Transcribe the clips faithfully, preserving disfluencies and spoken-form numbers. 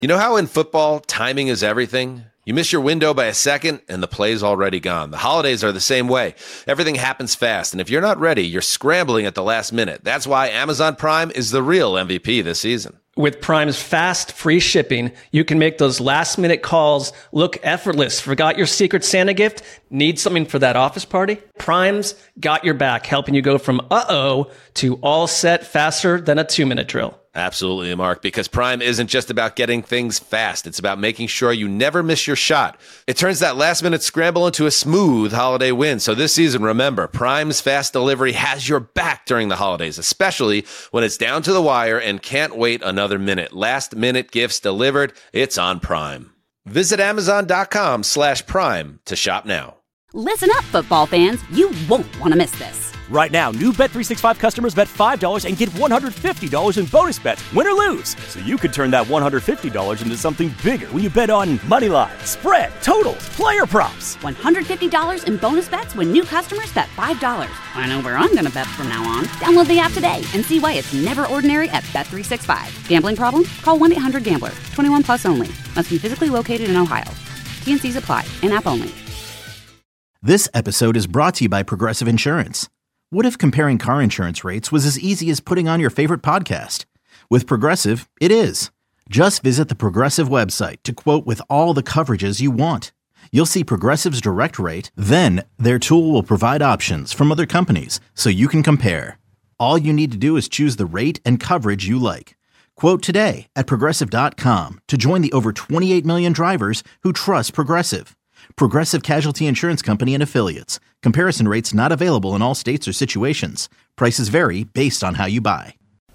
You know how in football, timing is everything? You miss your window by a second, and the play's already gone. The holidays are the same way. Everything happens fast, and if you're not ready, you're scrambling at the last minute. That's why Amazon Prime is the real M V P this season. With Prime's fast, free shipping, you can make those last-minute calls look effortless. Forgot your Secret Santa gift? Need something for that office party? Prime's got your back, helping you go from uh-oh to all set faster than a two-minute drill. Absolutely, Mark, because Prime isn't just about getting things fast. It's about making sure you never miss your shot. It turns that last-minute scramble into a smooth holiday win. So this season, remember, Prime's fast delivery has your back during the holidays, especially when it's down to the wire and can't wait another minute. Last-minute gifts delivered, it's on Prime. Visit Amazon.com slash Prime to shop now. Listen up, football fans. You won't want to miss this. Right now, new Bet three sixty-five customers bet five dollars and get one hundred fifty dollars in bonus bets, win or lose. So you could turn that one hundred fifty dollars into something bigger when you bet on money line, spread, totals, player props. one hundred fifty dollars in bonus bets when new customers bet five dollars. I know where I'm going to bet from now on. Download the app today and see why it's never ordinary at Bet three sixty-five. Gambling problem? Call one eight hundred gambler. twenty-one plus only. Must be physically located in Ohio. T and C's apply. In-app only. This episode is brought to you by Progressive Insurance. What if comparing car insurance rates was as easy as putting on your favorite podcast? With Progressive, it is. Just visit the Progressive website to quote with all the coverages you want. You'll see Progressive's direct rate, then their tool will provide options from other companies so you can compare. All you need to do is choose the rate and coverage you like. Quote today at Progressive dot com to join the over twenty-eight million drivers who trust Progressive. Progressive Casualty Insurance Company and Affiliates. Comparison rates not available in all states or situations. Prices vary based on how you buy.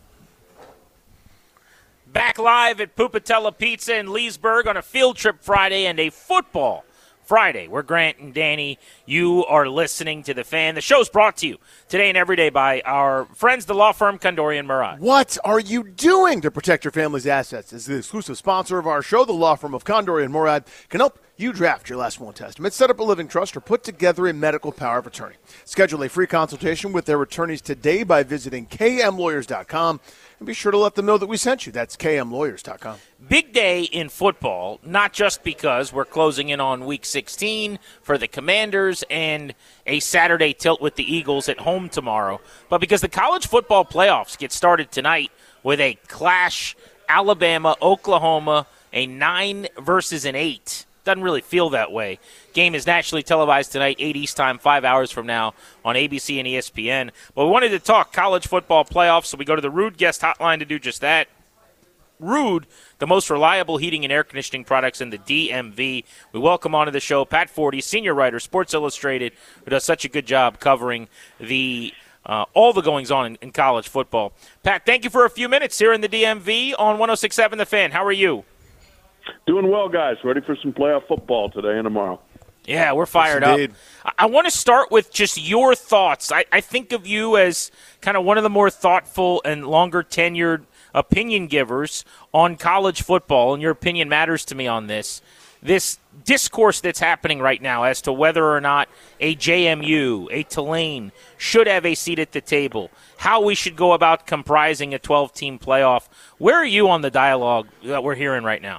Back live at Pupatella Pizza in Leesburg on a field trip Friday and a football Friday. We're Grant and Danny. You are listening to The Fan. The show's brought to you today and every day by our friends, the law firm Kondorian Murad. What are you doing to protect your family's assets? As the exclusive sponsor of our show, the law firm of Kondorian Murad can help you draft your last will and testament, set up a living trust, or put together a medical power of attorney. Schedule a free consultation with their attorneys today by visiting K M lawyers dot com, and be sure to let them know that we sent you. That's K M lawyers dot com. Big day in football, not just because we're closing in on Week sixteen for the Commanders and a Saturday tilt with the Eagles at home tomorrow, but because the college football playoffs get started tonight with a clash, Alabama, Oklahoma, a nine versus an eight. Doesn't really feel that way. Game is nationally televised tonight, eight East time, five hours from now on A B C and E S P N. But we wanted to talk college football playoffs, so we go to the Ruud guest hotline to do just that. Ruud, the most reliable heating and air conditioning products in the D M V. We welcome onto the show Pat Forty, senior writer, Sports Illustrated, who does such a good job covering the uh, all the goings-on in, in college football. Pat, thank you for a few minutes here in the D M V on one oh six point seven The Fan. How are you? Doing well, guys. Ready for some playoff football today and tomorrow. Yeah, we're fired yes, up. I, I want to start with just your thoughts. I, I think of you as kind of one of the more thoughtful and longer tenured opinion givers on college football, and your opinion matters to me on this. This discourse that's happening right now as to whether or not a J M U, a Tulane, should have a seat at the table, how we should go about comprising a twelve-team playoff. Where are you on the dialogue that we're hearing right now?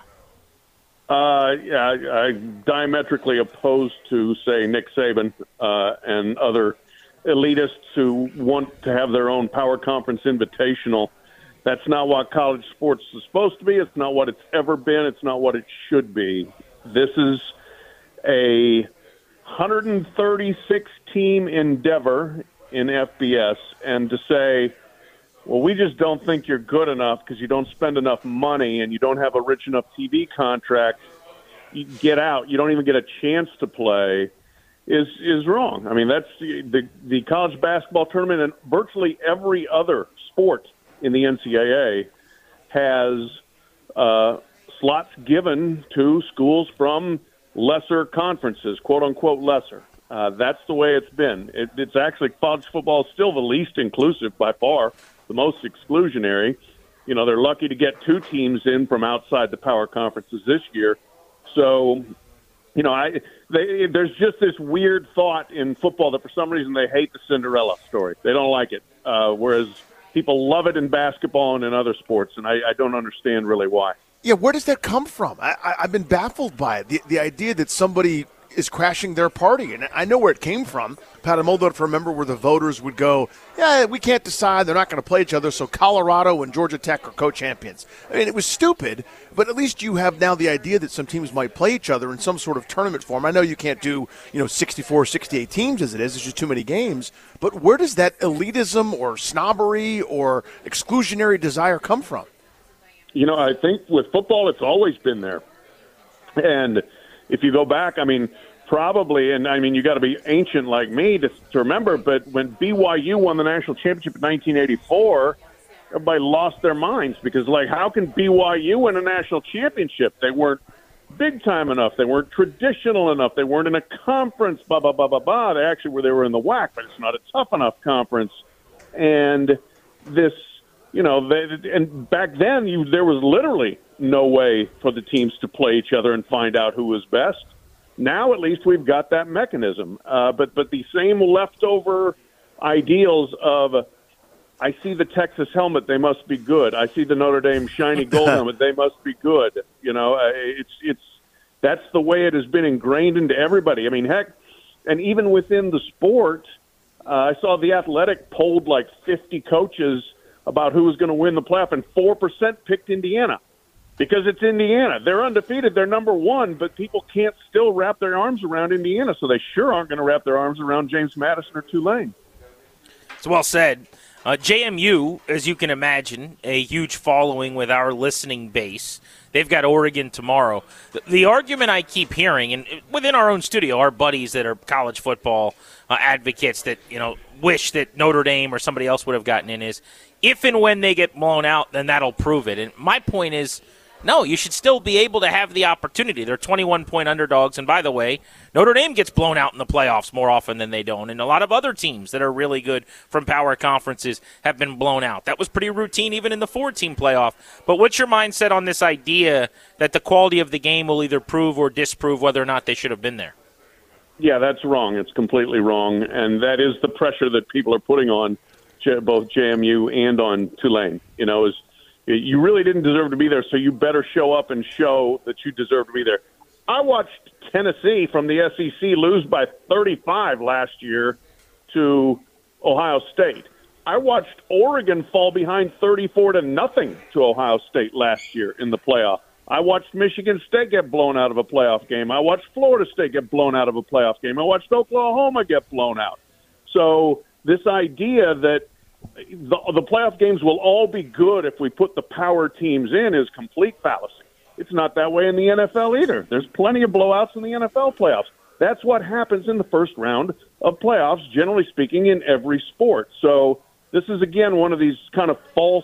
Uh, yeah, I, I'm diametrically opposed to, say, Nick Saban uh, and other elitists who want to have their own power conference invitational. That's not what college sports is supposed to be. It's not what it's ever been. It's not what it should be. This is a one hundred thirty-six team endeavor in F B S, and to say, well, we just don't think you're good enough because you don't spend enough money and you don't have a rich enough T V contract, you get out, you don't even get a chance to play, is is wrong. I mean, that's the, the, the college basketball tournament and virtually every other sport in the N C double A has uh, slots given to schools from lesser conferences, quote-unquote lesser. Uh, that's the way it's been. It, it's actually college football is still the least inclusive by far, the most exclusionary. You know, they're lucky to get two teams in from outside the power conferences this year. So, you know, I they, there's just this weird thought in football that for some reason they hate the Cinderella story. They don't like it, uh, whereas people love it in basketball and in other sports, and I, I don't understand really why. Yeah, where does that come from? I, I, I've been baffled by it. The, the idea that somebody is crashing their party. And I know where it came from. Pat, I'm old enough to remember where the voters would go, yeah, we can't decide. They're not going to play each other, so Colorado and Georgia Tech are co-champions. I mean, it was stupid, but at least you have now the idea that some teams might play each other in some sort of tournament form. I know you can't do, you know, sixty-four, sixty-eight teams as it is. It's just too many games. But where does that elitism or snobbery or exclusionary desire come from? You know, I think with football, it's always been there. And if you go back, I mean, probably, and I mean, you got to be ancient like me to, to remember, but when B Y U won the national championship in nineteen eighty-four, everybody lost their minds because, like, how can B Y U win a national championship? They weren't big time enough. They weren't traditional enough. They weren't in a conference, blah, blah, blah, blah, blah. They actually were, they were in the W A C, but it's not a tough enough conference. And this, you know, they, and back then you, there was literally no way for the teams to play each other and find out who was best. Now, at least, we've got that mechanism. Uh, but but the same leftover ideals of, I see the Texas helmet, they must be good. I see the Notre Dame shiny gold helmet, they must be good. You know, uh, it's it's that's the way it has been ingrained into everybody. I mean, heck, and even within the sport, uh, I saw The Athletic polled like fifty coaches about who was going to win the playoff, and four percent picked Indiana. Because it's Indiana. They're undefeated. They're number one, but people can't still wrap their arms around Indiana, so they sure aren't going to wrap their arms around James Madison or Tulane. It's well said. Uh, J M U, as you can imagine, a huge following with our listening base. They've got Oregon tomorrow. The, the argument I keep hearing, and within our own studio, our buddies that are college football uh, advocates that, you know, wish that Notre Dame or somebody else would have gotten in is, if and when they get blown out, then that'll prove it. And my point is, no, you should still be able to have the opportunity. They're twenty-one point underdogs. And by the way, Notre Dame gets blown out in the playoffs more often than they don't. And a lot of other teams that are really good from power conferences have been blown out. That was pretty routine even in the four-team playoff. But what's your mindset on this idea that the quality of the game will either prove or disprove whether or not they should have been there? Yeah, that's wrong. It's completely wrong. And that is the pressure that people are putting on both J M U and on Tulane. You know, is you really didn't deserve to be there, so you better show up and show that you deserve to be there. I watched Tennessee from the S E C lose by thirty-five last year to Ohio State. I watched Oregon fall behind thirty-four to nothing to Ohio State last year in the playoff. I watched Michigan State get blown out of a playoff game. I watched Florida State get blown out of a playoff game. I watched Oklahoma get blown out. So this idea that The, the playoff games will all be good if we put the power teams in is complete fallacy. It's not that way in the N F L either. There's plenty of blowouts in the N F L playoffs. That's what happens in the first round of playoffs, generally speaking, in every sport. So this is, again, one of these kind of false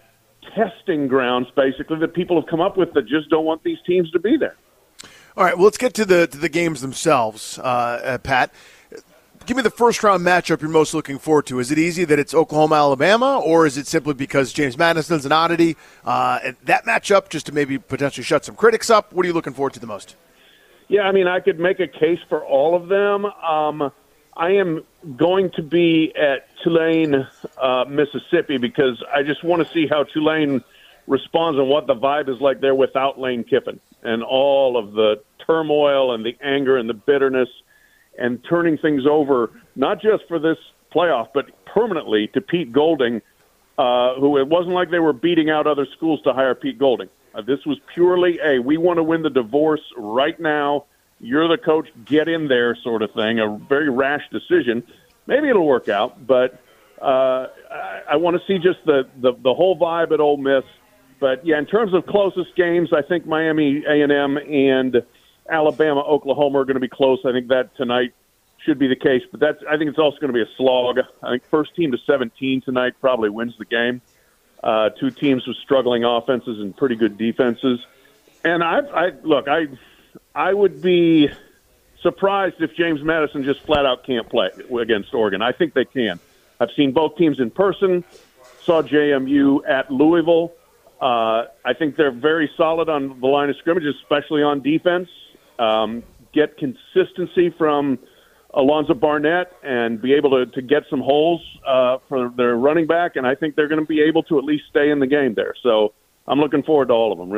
testing grounds, basically, that people have come up with that just don't want these teams to be there. All right, well, let's get to the to the games themselves, uh, uh, Pat. Give me the first-round matchup you're most looking forward to. Is it easy that it's Oklahoma-Alabama, or is it simply because James Madison's an oddity? Uh, and that matchup, just to maybe potentially shut some critics up, what are you looking forward to the most? Yeah, I mean, I could make a case for all of them. Um, I am going to be at Tulane, uh, Mississippi, because I just want to see how Tulane responds and what the vibe is like there without Lane Kiffin and all of the turmoil and the anger and the bitterness and turning things over, not just for this playoff, but permanently to Pete Golding, uh, who it wasn't like they were beating out other schools to hire Pete Golding. Uh, this was purely a, we want to win the divorce right now. You're the coach, get in there sort of thing, a very rash decision. Maybe it'll work out, but uh, I, I want to see just the, the, the whole vibe at Ole Miss. But, yeah, in terms of closest games, I think Miami A and M and Alabama, Oklahoma are going to be close. I think that tonight should be the case, but that's, I think it's also going to be a slog. I think first team to seventeen tonight probably wins the game. Uh, two teams with struggling offenses and pretty good defenses. And I, I look, I, I would be surprised if James Madison just flat out can't play against Oregon. I think they can. I've seen both teams in person. Saw J M U at Louisville. Uh, I think they're very solid on the line of scrimmage, especially on defense. Um, get consistency from Alonzo Barnett and be able to, to get some holes uh, for their running back, and I think they're going to be able to at least stay in the game there. So I'm looking forward to all of them, really.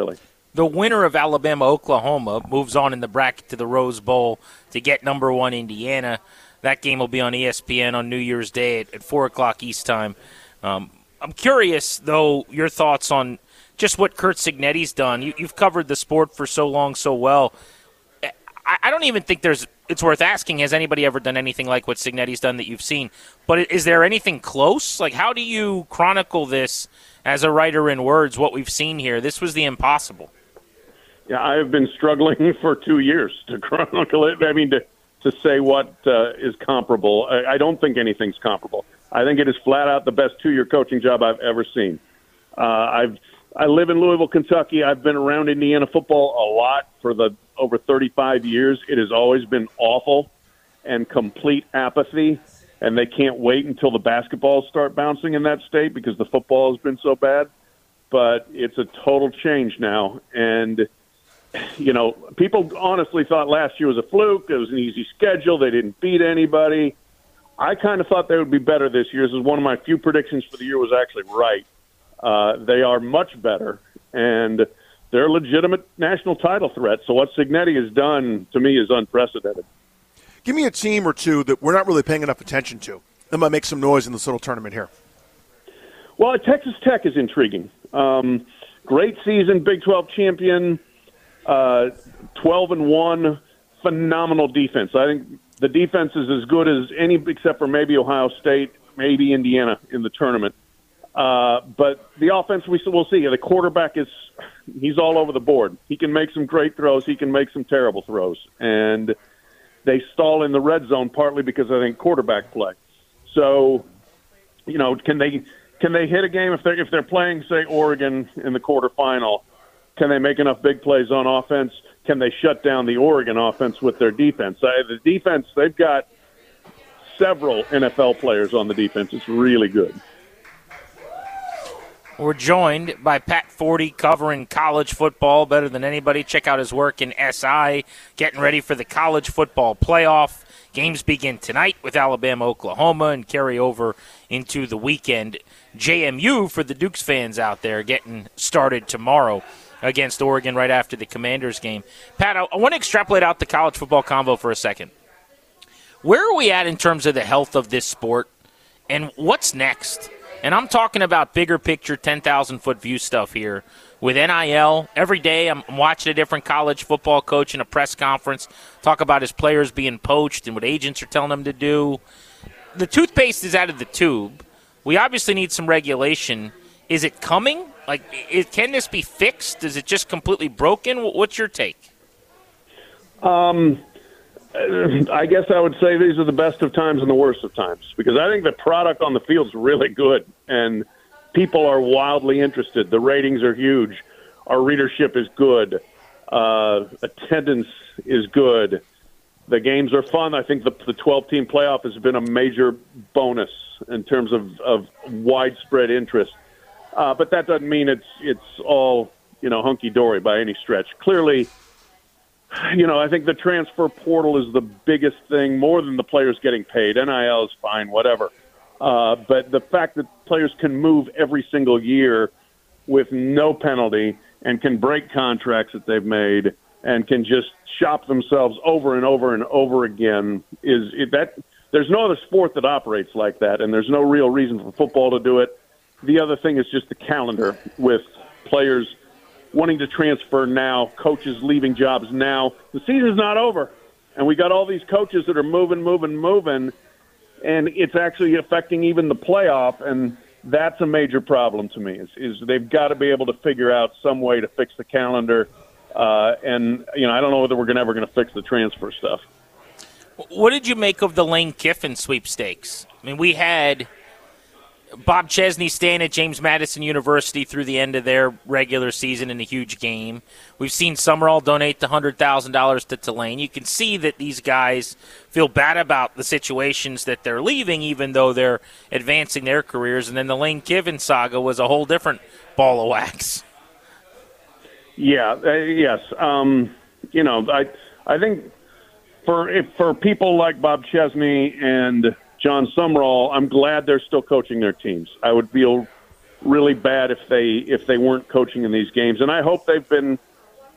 The winner of Alabama-Oklahoma moves on in the bracket to the Rose Bowl to get number one Indiana. That game will be on E S P N on New Year's Day at, at four o'clock East time. Um, I'm curious, though, your thoughts on just what Curt Cignetti's done. You, you've covered the sport for so long, so well. I, I don't even think there's it's worth asking, has anybody ever done anything like what Cignetti's done that you've seen? But is there anything close? Like, how do you chronicle this as a writer in words, what we've seen here? This was the impossible. Yeah, I've been struggling for two years to chronicle it. I mean, to, to say what uh, is comparable. I, I don't think anything's comparable. I think it is flat out the best two-year coaching job I've ever seen. Uh, I've I live in Louisville, Kentucky. I've been around Indiana football a lot for the over thirty-five years. It has always been awful and complete apathy, and they can't wait until the basketballs start bouncing in that state because the football has been so bad. But it's a total change now, and you know, people honestly thought last year was a fluke. It was an easy schedule. They didn't beat anybody. I kind of thought they would be better this year. This is one of my few predictions for the year was actually right. Uh, they are much better, and they're a legitimate national title threat. So what Cignetti has done, to me, is unprecedented. Give me a team or two that we're not really paying enough attention to that might make some noise in this little tournament here. Well, Texas Tech is intriguing. Um, great season, Big twelve champion, uh, twelve and one, phenomenal defense. I think the defense is as good as any except for maybe Ohio State, maybe Indiana in the tournament. Uh, but the offense, we will see. The quarterback is he's all over the board. He can make some great throws. He can make some terrible throws. And they stall in the red zone partly because I think quarterback play. So, you know, can they can they hit a game if they're, if they're playing, say, Oregon in the quarterfinal? Can they make enough big plays on offense? Can they shut down the Oregon offense with their defense? Uh, the defense, they've got several N F L players on the defense. It's really good. We're joined by Pat Forty, covering college football better than anybody. Check out his work in S I, getting ready for the college football playoff. Games begin tonight with Alabama, Oklahoma, and carry over into the weekend. J M U, for the Dukes fans out there, getting started tomorrow against Oregon right after the Commanders game. Pat, I, I want to extrapolate out the college football convo for a second. Where are we at in terms of the health of this sport, and what's next? And I'm talking about bigger picture, ten thousand foot view stuff here. With N I L, every day I'm watching a different college football coach in a press conference talk about his players being poached and what agents are telling them to do. The toothpaste is out of the tube. We obviously need some regulation. Is it coming? Like, it, can this be fixed? Is it just completely broken? What's your take? Um, I guess I would say these are the best of times and the worst of times, because I think the product on the field is really good, and people are wildly interested. The ratings are huge. Our readership is good. Uh, attendance is good. The games are fun. I think the, the twelve-team playoff has been a major bonus in terms of, of widespread interest. Uh, but that doesn't mean it's it's all, you know, hunky-dory by any stretch. Clearly, you know, I think the transfer portal is the biggest thing, more than the players getting paid. N I L is fine, whatever. Uh, but the fact that players can move every single year with no penalty and can break contracts that they've made and can just shop themselves over and over and over again is it, that. There's no other sport that operates like that, and there's no real reason for football to do it. The other thing is just the calendar, with players wanting to transfer now, coaches leaving jobs now. The season's not over, and we got all these coaches that are moving, moving, moving, and it's actually affecting even the playoff, and that's a major problem to me, is, is they've got to be able to figure out some way to fix the calendar, uh, and you know I don't know whether we're gonna, ever going to fix the transfer stuff. What did you make of the Lane Kiffin sweepstakes? I mean, we had Bob Chesney staying at James Madison University through the end of their regular season in a huge game. We've seen Summerall donate the one hundred thousand dollars to Tulane. You can see that these guys feel bad about the situations that they're leaving, even though they're advancing their careers. And then the Lane Kiffin saga was a whole different ball of wax. Yeah, uh, yes. Um, you know, I I think for if, for people like Bob Chesney and John Summerall, I'm glad they're still coaching their teams. I would feel really bad if they if they weren't coaching in these games, and I hope they've been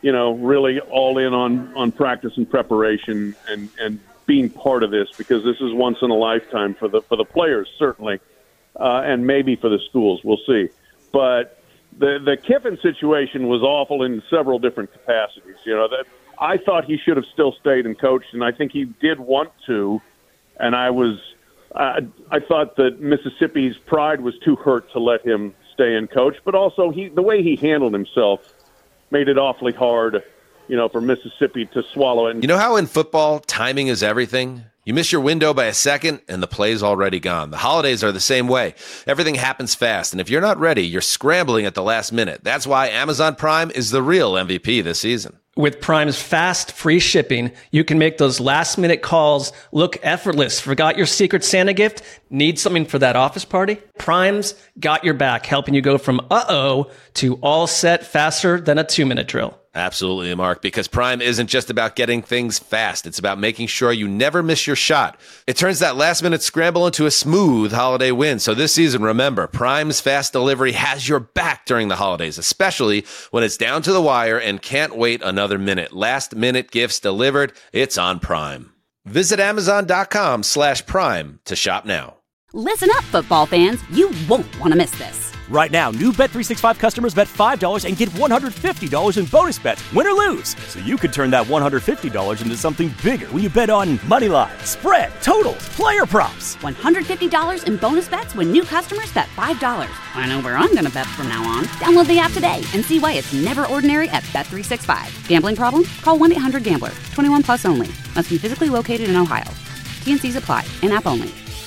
you know, really all in on, on practice and preparation and, and being part of this, because this is once in a lifetime for the for the players, certainly, uh, and maybe for the schools. We'll see. But the the Kiffin situation was awful in several different capacities. You know, that I thought he should have still stayed and coached, and I think he did want to. And I was, uh, I thought that Mississippi's pride was too hurt to let him stay and coach. But also, he the way he handled himself made it awfully hard, you know, for Mississippi to swallow it. You know how in football, timing is everything? You miss your window by a second, and the play's already gone. The holidays are the same way. Everything happens fast, and if you're not ready, you're scrambling at the last minute. That's why Amazon Prime is the real M V P this season. With Prime's fast, free shipping, you can make those last-minute calls look effortless. Forgot your Secret Santa gift? Need something for that office party? Prime's got your back, helping you go from uh-oh to all set faster than a two-minute drill. Absolutely, Mark, because Prime isn't just about getting things fast. It's about making sure you never miss your shot. It turns that last-minute scramble into a smooth holiday win. So this season, remember, Prime's fast delivery has your back during the holidays, especially when it's down to the wire and can't wait another minute. Last-minute gifts delivered. It's on Prime. Visit Amazon.com slash Prime to shop now. Listen up, football fans. You won't want to miss this. Right now, new Bet three sixty-five customers bet five dollars and get one hundred fifty dollars in bonus bets, win or lose. So you could turn that one hundred fifty dollars into something bigger when you bet on money line, spread, totals, player props. one hundred fifty dollars in bonus bets when new customers bet five dollars. I know where I'm going to bet from now on. Download the app today and see why it's never ordinary at Bet three sixty-five. Gambling problem? Call one eight hundred gambler. twenty-one plus only. Must be physically located in Ohio. T and C's apply. In-app only.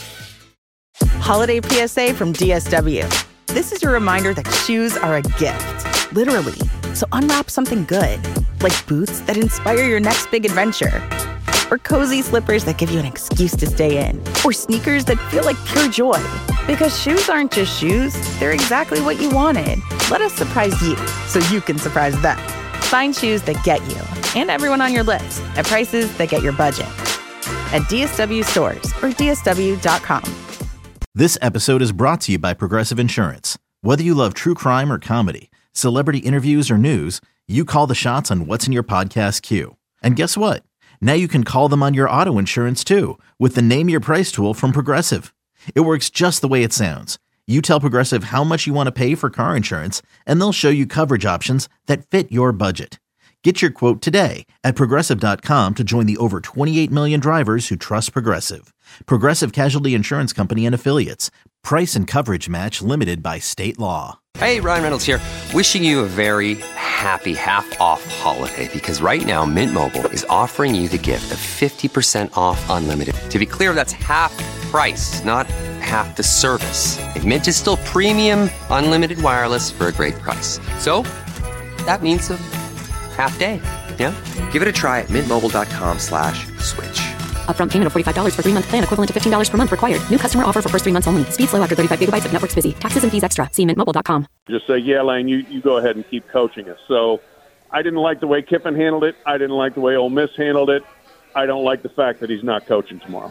Holiday P S A from D S W. This is your reminder that shoes are a gift, literally. So unwrap something good, like boots that inspire your next big adventure, or cozy slippers that give you an excuse to stay in, or sneakers that feel like pure joy. Because shoes aren't just shoes, they're exactly what you wanted. Let us surprise you so you can surprise them. Find shoes that get you and everyone on your list at prices that get your budget. At D S W stores or D S W dot com. This episode is brought to you by Progressive Insurance. Whether you love true crime or comedy, celebrity interviews or news, you call the shots on what's in your podcast queue. And guess what? Now you can call them on your auto insurance too with the Name Your Price tool from Progressive. It works just the way it sounds. You tell Progressive how much you want to pay for car insurance, and they'll show you coverage options that fit your budget. Get your quote today at Progressive dot com to join the over twenty-eight million drivers who trust Progressive. Progressive Casualty Insurance Company and Affiliates. Price and coverage match limited by state law. Hey, Ryan Reynolds here. Wishing you a very happy half-off holiday, because right now Mint Mobile is offering you the gift of fifty percent off unlimited. To be clear, that's half price, not half the service. And Mint is still premium unlimited wireless for a great price. So that means a half day, yeah? Give it a try at mintmobile.com slash switch. Upfront payment of forty-five dollars for three-month plan equivalent to fifteen dollars per month required. New customer offer for first three months only. Speed slow after thirty-five gigabytes if network's busy. Taxes and fees extra. See mint mobile dot com. Just say, yeah, Lane, you, you go ahead and keep coaching us. So I didn't like the way Kiffin handled it. I didn't like the way Ole Miss handled it. I don't like the fact that he's not coaching tomorrow.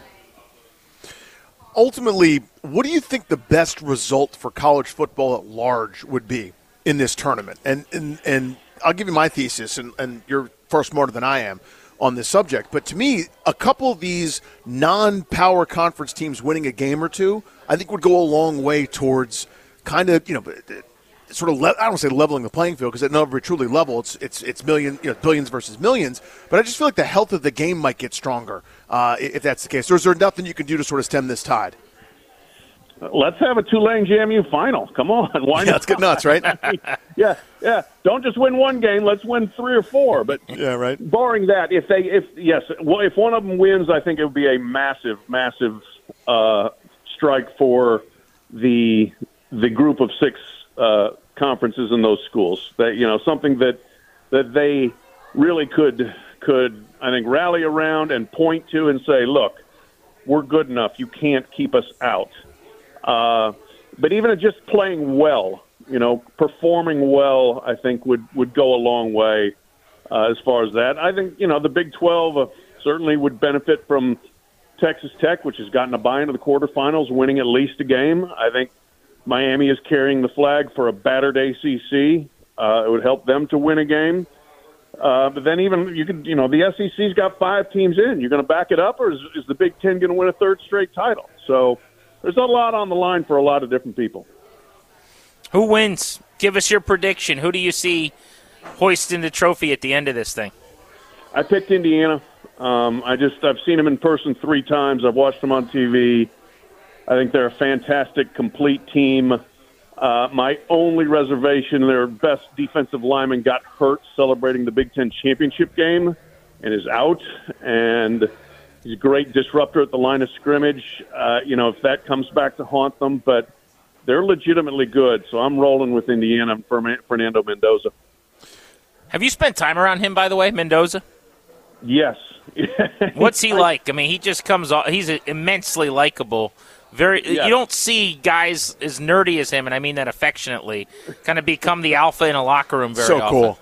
Ultimately, what do you think the best result for college football at large would be in this tournament? And and, and I'll give you my thesis, and, and you're far smarter than I am on this subject. But to me, a couple of these non-power conference teams winning a game or two, I think would go a long way towards kind of, you know, sort of, le- I don't want to say leveling the playing field, because it's never truly level. It's it's it's million, you know, billions versus millions. But I just feel like the health of the game might get stronger uh, if that's the case. Or is there nothing you can do to sort of stem this tide? Let's have a Tulane J M U final. Come on. Why yeah, not? Let's get nuts, right? yeah, yeah. Don't just win one game. Let's win three or four. But yeah, right. Barring that, if they, if yes, well, if one of them wins, I think it would be a massive, massive uh, strike for the the group of six uh, conferences in those schools. That, you know, something that that they really could could I think rally around and point to and say, look, we're good enough. You can't keep us out. Uh, but even just playing well, you know, performing well, I think would, would go a long way uh, as far as that. I think, you know, the Big twelve uh, certainly would benefit from Texas Tech, which has gotten a bye into the quarterfinals, winning at least a game. I think Miami is carrying the flag for a battered A C C. Uh, it would help them to win a game. Uh, but then even you could, you know, the S E C's got five teams in. You're going to back it up, or is, is the Big Ten going to win a third straight title? So there's a lot on the line for a lot of different people. Who wins? Give us your prediction. Who do you see hoisting the trophy at the end of this thing? I picked Indiana. Um, I just I've seen them in person three times. I've watched them on T V. I think they're a fantastic, complete team. Uh, my only reservation, their best defensive lineman got hurt celebrating the Big Ten championship game and is out. And he's a great disruptor at the line of scrimmage. Uh, you know, if that comes back to haunt them, but they're legitimately good. So I'm rolling with Indiana and Fernando Mendoza. Have you spent time around him, by the way, Mendoza? Yes. What's he like? I mean, he just comes off. He's immensely likable. Very. Yeah. You don't see guys as nerdy as him, and I mean that affectionately, kind of become the alpha in a locker room very so often. Cool.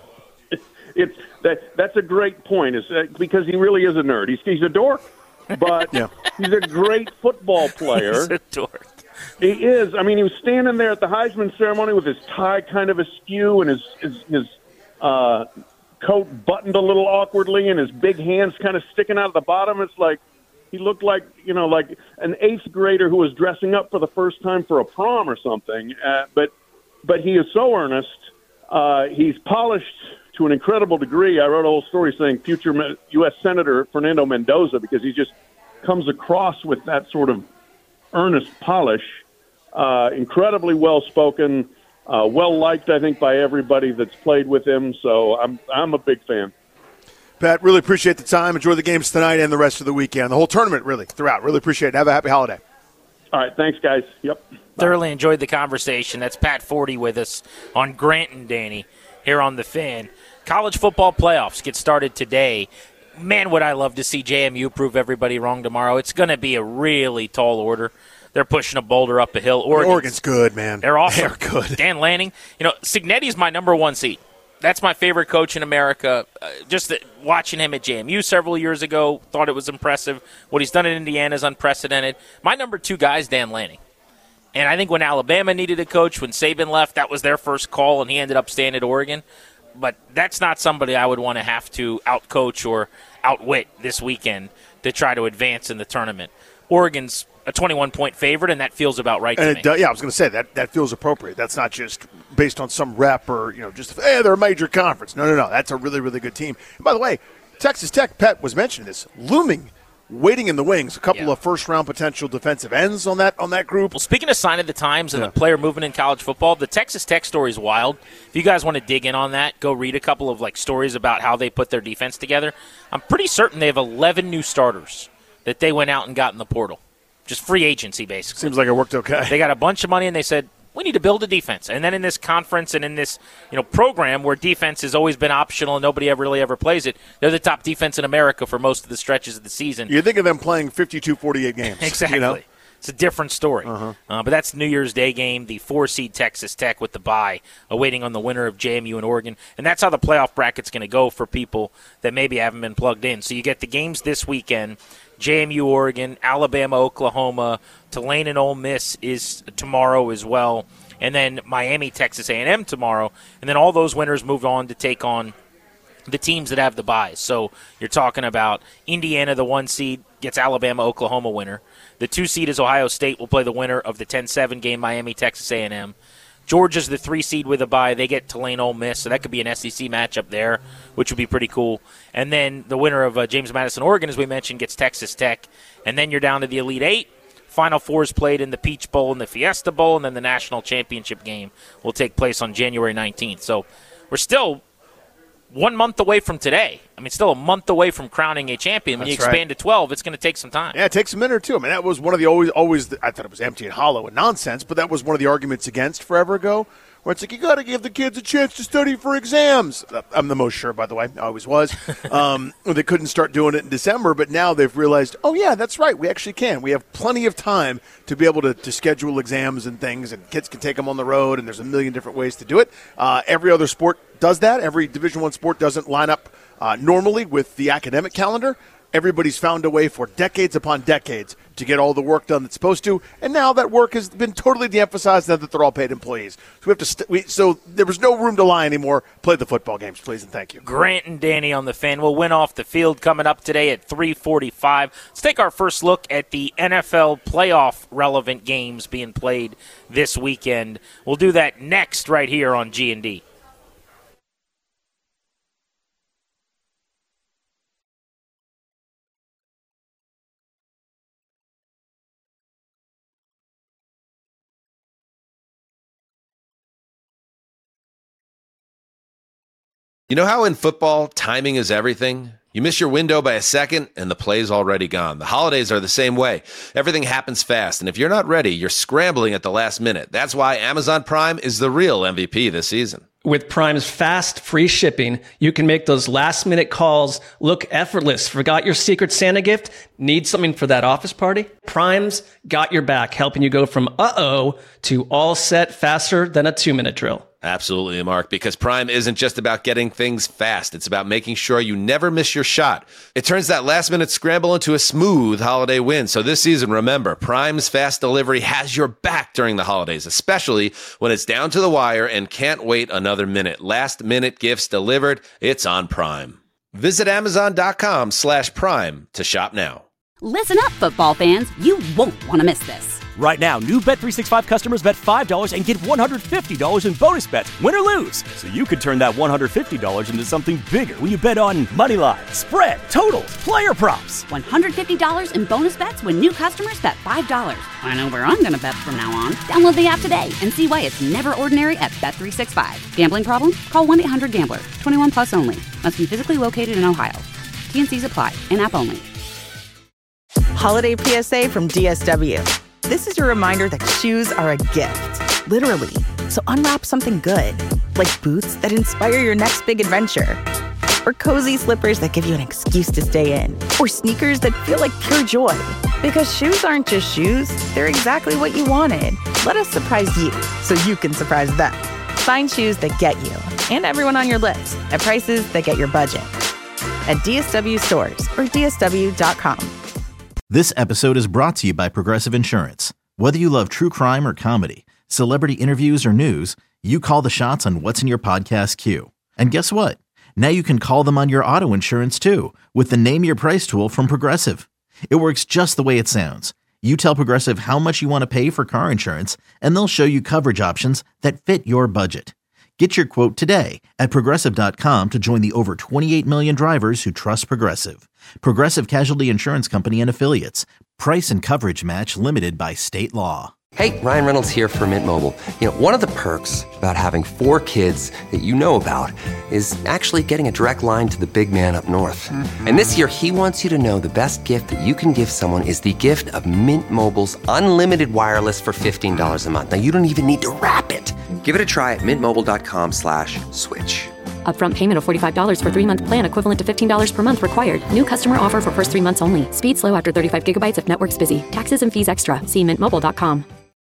It's that. That's a great point. Is because he really is a nerd. He's he's a dork, but yeah. he's a great football player. He's a dork. He is. I mean, he was standing there at the Heisman ceremony with his tie kind of askew and his his, his uh, coat buttoned a little awkwardly and his big hands kind of sticking out of the bottom. It's like he looked like, you know, like an eighth grader who was dressing up for the first time for a prom or something. Uh, but but he is so earnest. Uh, he's polished to an incredible degree. I wrote a whole story saying future U S Senator Fernando Mendoza because he just comes across with that sort of earnest polish. Uh, incredibly well-spoken, uh, well-liked, I think, by everybody that's played with him. So I'm I'm a big fan. Pat, really appreciate the time. Enjoy the games tonight and the rest of the weekend. The whole tournament, really, throughout. Really appreciate it. Have a happy holiday. All right. Thanks, guys. Yep. Thoroughly enjoyed the conversation. That's Pat Forty with us on Grant and Danny here on The Fan. College football playoffs get started today. Man, would I love to see J M U prove everybody wrong tomorrow. It's going to be a really tall order. They're pushing a boulder up a hill. Oregon's, Oregon's good, man. They're awesome. They're good. Dan Lanning. You know, Cignetti's my number one seed. That's my favorite coach in America. Uh, just the, watching him at J M U several years ago, thought it was impressive. What he's done in Indiana is unprecedented. My number two guy is Dan Lanning. And I think when Alabama needed a coach, when Saban left, that was their first call, and he ended up staying at Oregon. But that's not somebody I would want to have to outcoach or outwit this weekend to try to advance in the tournament. Oregon's a twenty-one point favorite, and that feels about right and to it me. Does, yeah, I was going to say that that feels appropriate. That's not just based on some rep or, you know, just, hey, they're a major conference. No, no, no. That's a really, really good team. And by the way, Texas Tech, Pat was mentioning this, looming, waiting in the wings, a couple yeah. of first-round potential defensive ends on that on that group. Well, speaking of sign of the times and yeah. the player movement in college football, the Texas Tech story is wild. If you guys want to dig in on that, go read a couple of like stories about how they put their defense together. I'm pretty certain they have eleven new starters that they went out and got in the portal. Just free agency, basically. Seems like it worked okay. They got a bunch of money, and they said, we need to build a defense. And then in this conference and in this you know program where defense has always been optional and nobody ever really ever plays it, they're the top defense in America for most of the stretches of the season. You think of them playing fifty-two forty-eight games. Exactly. You know? It's a different story. Uh-huh. Uh, but that's New Year's Day game, the four-seed Texas Tech with the bye, awaiting on the winner of J M U and Oregon. And that's how the playoff bracket's going to go for people that maybe haven't been plugged in. So you get the games this weekend, J M U, Oregon, Alabama, Oklahoma, Tulane and Ole Miss is tomorrow as well, and then Miami, Texas A and M tomorrow. And then all those winners move on to take on the teams that have the byes. So you're talking about Indiana, the one seed, gets Alabama, Oklahoma winner. The two seed is Ohio State, will play the winner of the ten seven game, Miami, Texas A and M. Georgia's the three seed with a bye. They get Tulane, Ole Miss, so that could be an S E C matchup there, which would be pretty cool. And then the winner of uh, James Madison, Oregon, as we mentioned, gets Texas Tech. And then you're down to the Elite Eight. Final Four is played in the Peach Bowl and the Fiesta Bowl, and then the National Championship game will take place on January nineteenth. So we're still one month away from today. I mean, still a month away from crowning a champion. When That's you expand right. to twelve, it's going to take some time. Yeah, it takes a minute or two. I mean, that was one of the always, always, I thought it was empty and hollow and nonsense, but that was one of the arguments against forever ago, where it's like, you got to give the kids a chance to study for exams. I'm the most sure, by the way. I always was. um, they couldn't start doing it in December, but now they've realized, oh, yeah, that's right. We actually can. We have plenty of time to be able to, to schedule exams and things, and kids can take them on the road, and there's a million different ways to do it. Uh, every other sport does that. Every Division I sport doesn't line up uh, normally with the academic calendar. Everybody's found a way for decades upon decades to get all the work done that's supposed to, and now that work has been totally de-emphasized now that they're all paid employees. So we have to. St- we, so there was no room to lie anymore. Play the football games, please, and thank you. Grant and Danny on the Fan. We'll win off the field coming up today at three forty-five. Let's take our first look at the N F L playoff relevant games being played this weekend. We'll do that next right here on G and D. You know how in football, timing is everything? You miss your window by a second, and the play's already gone. The holidays are the same way. Everything happens fast, and if you're not ready, you're scrambling at the last minute. That's why Amazon Prime is the real M V P this season. With Prime's fast, free shipping, you can make those last-minute calls look effortless. Forgot your Secret Santa gift? Need something for that office party? Prime's got your back, helping you go from uh-oh to all set faster than a two-minute drill. Absolutely, Mark, because Prime isn't just about getting things fast. It's about making sure you never miss your shot. It turns that last-minute scramble into a smooth holiday win. So this season, remember, Prime's fast delivery has your back during the holidays, especially when it's down to the wire and can't wait another minute. Last-minute gifts delivered, it's on Prime. Visit Amazon.com slash Prime to shop now. Listen up, football fans. You won't want to miss this. Right now, new Bet three sixty-five customers bet five dollars and get one hundred fifty dollars in bonus bets, win or lose. So you could turn that one hundred fifty dollars into something bigger when you bet on money line, spread, totals, player props. one hundred fifty dollars in bonus bets when new customers bet five dollars. I know where I'm going to bet from now on. Download the app today and see why it's never ordinary at Bet three sixty-five. Gambling problem? Call one eight hundred gambler. twenty-one plus only. Must be physically located in Ohio. T and C's apply. In-app only. Holiday P S A from D S W. This is your reminder that shoes are a gift, literally. So unwrap something good, like boots that inspire your next big adventure, or cozy slippers that give you an excuse to stay in, or sneakers that feel like pure joy. Because shoes aren't just shoes, they're exactly what you wanted. Let us surprise you so you can surprise them. Find shoes that get you and everyone on your list at prices that get your budget. At D S W stores or D S W dot com. This episode is brought to you by Progressive Insurance. Whether you love true crime or comedy, celebrity interviews or news, you call the shots on what's in your podcast queue. And guess what? Now you can call them on your auto insurance too with the Name Your Price tool from Progressive. It works just the way it sounds. You tell Progressive how much you want to pay for car insurance, and they'll show you coverage options that fit your budget. Get your quote today at Progressive dot com to join the over twenty-eight million drivers who trust Progressive. Progressive Casualty Insurance Company and Affiliates. Price and coverage match limited by state law. Hey, Ryan Reynolds here from Mint Mobile. You know, one of the perks about having four kids that you know about is actually getting a direct line to the big man up north. Mm-hmm. And this year, he wants you to know the best gift that you can give someone is the gift of Mint Mobile's unlimited wireless for fifteen dollars a month. Now, you don't even need to wrap it. Give it a try at mintmobile.com slash switch. Upfront payment of forty-five dollars for three-month plan equivalent to fifteen dollars per month required. New customer offer for first three months only. Speed slow after thirty-five gigabytes if network's busy. Taxes and fees extra. See mint mobile dot com.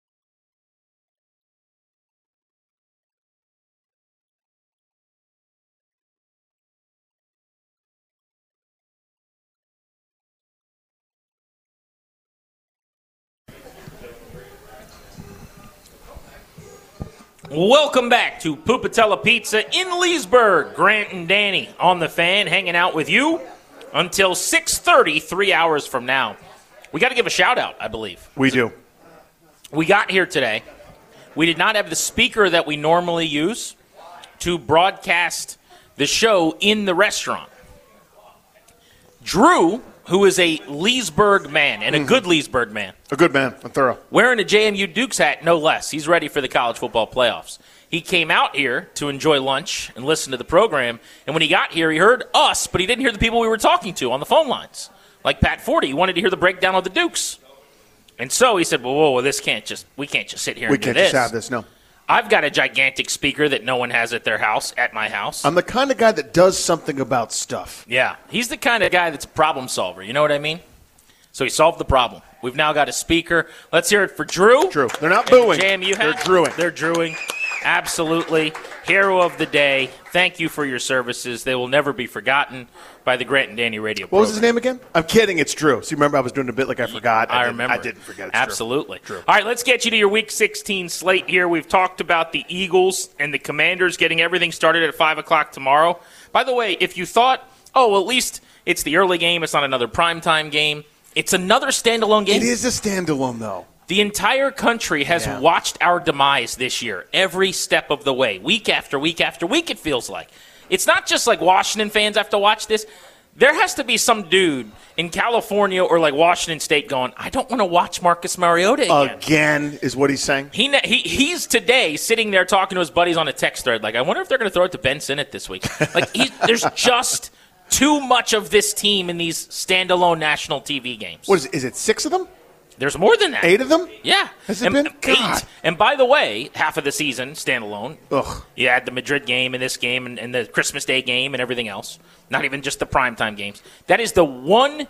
Welcome back to Pupatella Pizza in Leesburg. Grant and Danny on the Fan, hanging out with you until six thirty, three hours from now. We got to give a shout-out, I believe. We do. We got here today. We did not have the speaker that we normally use to broadcast the show in the restaurant. Drew, who is a Leesburg man, and a mm-hmm. good Leesburg man. A good man, a thorough. Wearing a J M U Dukes hat, no less. He's ready for the college football playoffs. He came out here to enjoy lunch and listen to the program, and when he got here, he heard us, but he didn't hear the people we were talking to on the phone lines. Like Pat Forty, he wanted to hear the breakdown of the Dukes. And so he said, whoa, whoa, whoa this can't just, we can't just sit here we and do this. We can't just have this, no. I've got a gigantic speaker that no one has at their house, at my house. I'm the kind of guy that does something about stuff. Yeah, he's the kind of guy that's a problem solver. You know what I mean? So he solved the problem. We've now got a speaker. Let's hear it for Drew. Drew. They're not booing. J M U They're hat. drewing. They're drewing. Absolutely. Hero of the day. Thank you for your services. They will never be forgotten by the Grant and Danny radio What program. was his name again? I'm kidding. It's Drew. So you remember I was doing a bit like I forgot. I, I remember. I didn't forget. It's Absolutely. Drew. Drew. All right, let's get you to your Week sixteen slate here. We've talked about the Eagles and the Commanders getting everything started at five o'clock tomorrow. By the way, if you thought, oh, well, at least it's the early game, it's not another primetime game, it's another standalone game. It is a standalone, though. The entire country has Yeah. watched our demise this year, every step of the way, week after week after week, it feels like. It's not just like Washington fans have to watch this. There has to be some dude in California or like Washington State going, I don't want to watch Marcus Mariota again. Again is what he's saying? He, he He's today sitting there talking to his buddies on a text thread, like, I wonder if they're going to throw it to Ben Sinnott this week. Like, he, there's just too much of this team in these standalone national T V games. What is it? Is it six of them? There's more than that. Eight of them? Yeah. Has it and, been? Eight. God. And by the way, half of the season, standalone. Ugh. You had the Madrid game and this game and, and the Christmas Day game and everything else. Not even just the primetime games. That is the one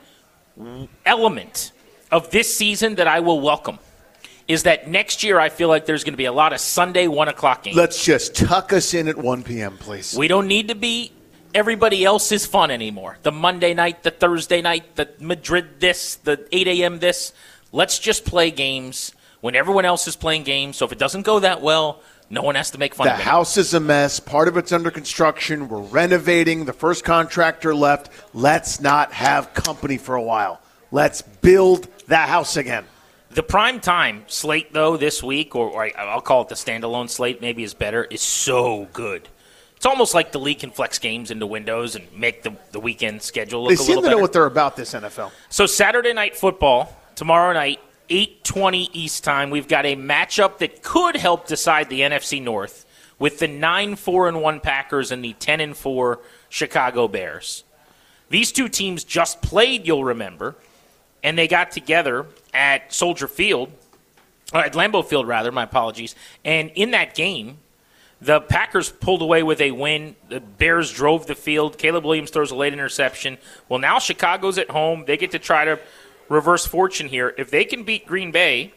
element of this season that I will welcome. Is that next year I feel like there's going to be a lot of Sunday one o'clock games. Let's just tuck us in at one p.m., please. We don't need to be everybody else's fun anymore. The Monday night, the Thursday night, the Madrid this, the eight a.m. this. Let's just play games when everyone else is playing games. So if it doesn't go that well, no one has to make fun The of it. The house is a mess. Part of it's under construction. We're renovating. The first contractor left. Let's not have company for a while. Let's build the house again. The prime time slate, though, this week, or, or I'll call it the standalone slate, maybe is better, is so good. It's almost like the league can flex games into windows and make the, the weekend schedule look they a little seem to better. know what they're about, this N F L. So Saturday Night Football, tomorrow night, eight twenty East time. We've got a matchup that could help decide the N F C North with the nine four and one Packers and the ten and four Chicago Bears. These two teams just played, you'll remember, and they got together at Soldier Field, or at Lambeau Field, rather, my apologies. And in that game, the Packers pulled away with a win. The Bears drove the field. Caleb Williams throws a late interception. Well, now Chicago's at home. They get to try to reverse fortune here. If they can beat Green Bay,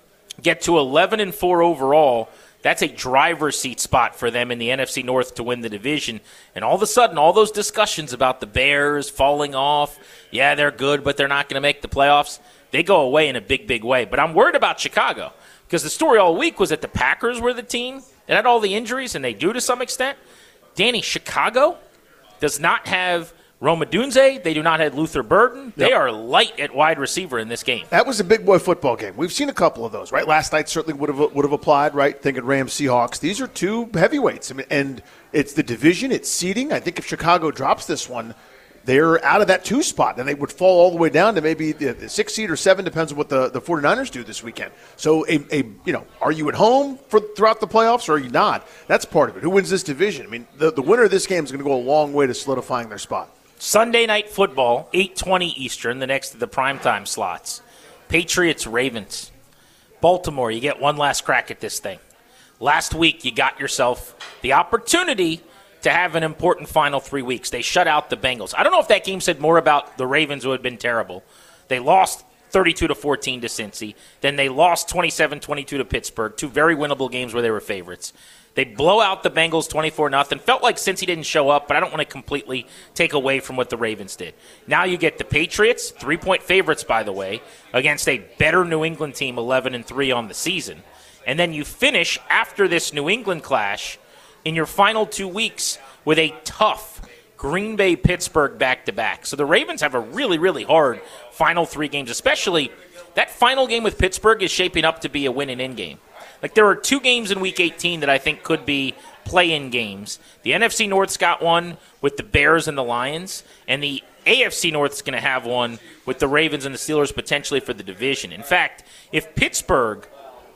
get to eleven and four overall, that's a driver's seat spot for them in the N F C North to win the division. And all of a sudden, all those discussions about the Bears falling off, yeah, they're good, but they're not going to make the playoffs, they go away in a big, big way. But I'm worried about Chicago because the story all week was that the Packers were the team that had all the injuries, and they do to some extent. Danny, Chicago does not have Rome Odunze. They do not have Luther Burden. They Yep. are light at wide receiver in this game. That was a big boy football game. We've seen a couple of those, right? Last night certainly would have would have applied, right? Thinking Rams, Seahawks. These are two heavyweights. I mean, and it's the division, it's seeding. I think if Chicago drops this one, they're out of that two spot, and they would fall all the way down to maybe the, the six seed or seven, depends on what the, the 49ers do this weekend. So, a, a you know, are you at home for throughout the playoffs or are you not? That's part of it. Who wins this division? I mean, the, the winner of this game is going to go a long way to solidifying their spot. Sunday Night Football, eight twenty Eastern, the next of the primetime slots. Patriots-Ravens. Baltimore, you get one last crack at this thing. Last week, you got yourself the opportunity to have an important final three weeks. They shut out the Bengals. I don't know if that game said more about the Ravens, who had been terrible. They lost thirty-two to fourteen to Cincy. Then they lost twenty-seven twenty-two to Pittsburgh, two very winnable games where they were favorites. They blow out the Bengals twenty-four nothing. Felt like Cincy didn't show up, but I don't want to completely take away from what the Ravens did. Now you get the Patriots, three-point favorites, by the way, against a better New England team, eleven and three on the season. And then you finish after this New England clash in your final two weeks with a tough Green Bay-Pittsburgh back-to-back. So the Ravens have a really, really hard final three games, especially that final game with Pittsburgh is shaping up to be a win-and-in game. Like, there are two games in Week eighteen that I think could be play-in games. The N F C North's got one with the Bears and the Lions, and the A F C North's going to have one with the Ravens and the Steelers potentially for the division. In fact, if Pittsburgh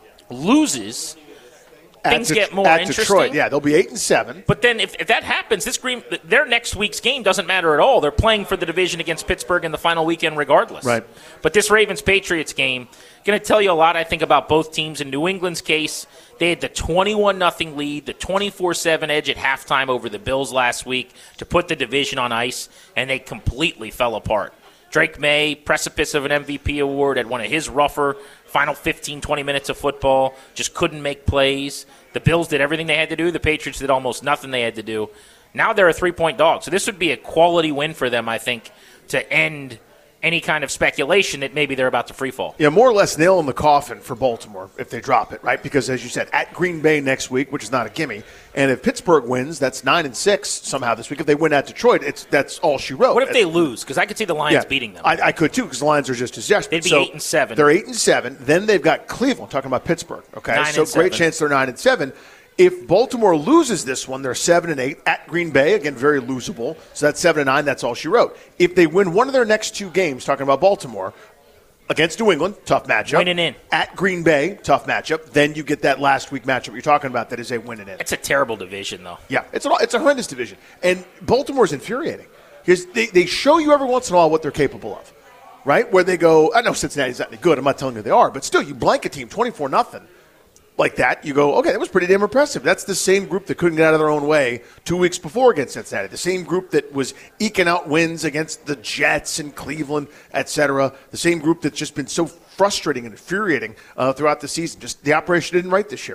loses, At things Det- get more at interesting. Detroit, yeah, they'll be eight and seven. But then if, if that happens, this green, their next week's game doesn't matter at all. They're playing for the division against Pittsburgh in the final weekend regardless. Right. But this Ravens-Patriots game, going to tell you a lot, I think, about both teams. In New England's case, they had the twenty-one nothing lead, the twenty-four seven edge at halftime over the Bills last week to put the division on ice, and they completely fell apart. Drake May, precipice of an M V P award, had one of his rougher final fifteen, twenty minutes of football, just couldn't make plays. The Bills did everything they had to do. The Patriots did almost nothing they had to do. Now they're a three-point dog. So this would be a quality win for them, I think, to end any kind of speculation that maybe they're about to free fall. Yeah, more or less nail in the coffin for Baltimore if they drop it, right? Because as you said, at Green Bay next week, which is not a gimme, and if Pittsburgh wins, that's nine and six somehow this week. If they win at Detroit, it's that's all she wrote. What if they lose? Because I could see the Lions yeah, beating them. I, I could too, because the Lions are just as desperate. They'd be so eight and seven. They're eight and seven. Then they've got Cleveland. Talking about Pittsburgh. Okay, nine so and great seven. chance they're nine and seven. If Baltimore loses this one, they're seven and eight at Green Bay. Again, very losable. So that's seven and nine. That's all she wrote. If they win one of their next two games, talking about Baltimore, against New England, tough matchup. Winning in. At Green Bay, tough matchup. Then you get that last week matchup you're talking about that is a winning in. It's a terrible division, though. Yeah, it's a, it's a horrendous division. And Baltimore's infuriating. Because they, they show you every once in a while what they're capable of, right? Where they go, I know Cincinnati's not any good. I'm not telling you they are. But still, you blank a team twenty-four nothing. Like that, you go, okay, that was pretty damn impressive. That's the same group that couldn't get out of their own way two weeks before against Cincinnati. The same group that was eking out wins against the Jets and Cleveland, et cetera. The same group that's just been so frustrating and infuriating uh, throughout the season. Just the operation didn't right this year.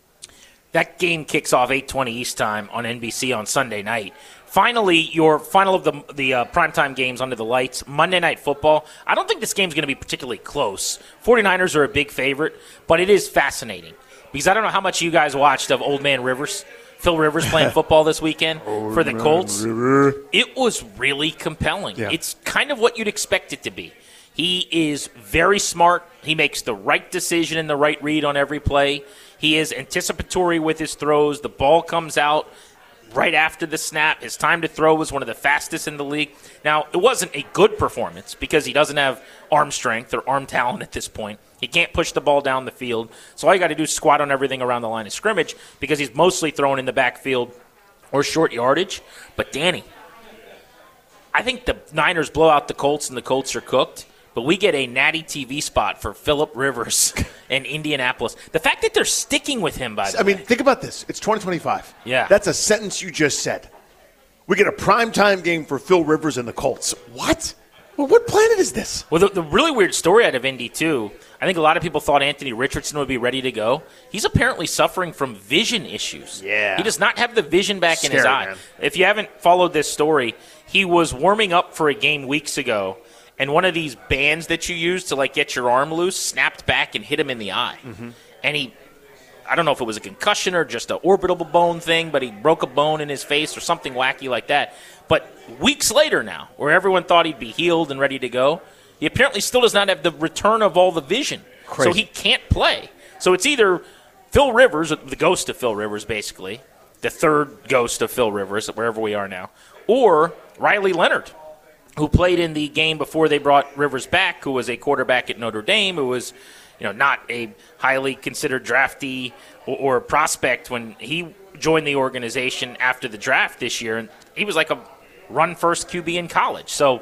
That game kicks off eight twenty East time on N B C on Sunday night. Finally, your final of the the uh, primetime games under the lights, Monday Night Football. I don't think this game's going to be particularly close. 49ers are a big favorite, but it is fascinating because I don't know how much you guys watched of Old Man Rivers, Phil Rivers playing football this weekend for the Colts. It was really compelling. Yeah. It's kind of what you'd expect it to be. He is very smart. He makes the right decision and the right read on every play. He is anticipatory with his throws. The ball comes out right after the snap. His time to throw was one of the fastest in the league. Now, it wasn't a good performance because he doesn't have arm strength or arm talent at this point. He can't push the ball down the field. So all you got to do is squat on everything around the line of scrimmage because he's mostly thrown in the backfield or short yardage. But, Danny, I think the Niners blow out the Colts and the Colts are cooked. But we get a natty T V spot for Phillip Rivers in Indianapolis. The fact that they're sticking with him, by the I way. mean, think about this. It's twenty twenty-five. Yeah. That's a sentence you just said. We get a primetime game for Phil Rivers and the Colts. What? Well, what planet is this? Well, the, the really weird story out of Indy, too, I think a lot of people thought Anthony Richardson would be ready to go. He's apparently suffering from vision issues. Yeah. He does not have the vision back in his Scary, eye. man. If you haven't followed this story, he was warming up for a game weeks ago, and one of these bands that you use to, like, get your arm loose snapped back and hit him in the eye. Mm-hmm. And he, I don't know if it was a concussion or just an orbital bone thing, but he broke a bone in his face or something wacky like that. But weeks later now, where everyone thought he'd be healed and ready to go, he apparently still does not have the return of all the vision. Crazy. So he can't play. So it's either Phil Rivers, the ghost of Phil Rivers, basically, the third ghost of Phil Rivers, wherever we are now, or Riley Leonard, who played in the game before they brought Rivers back, who was a quarterback at Notre Dame, who was, you know, not a highly considered draftee or, or prospect when he joined the organization after the draft this year. And he was like a run-first Q B in college. So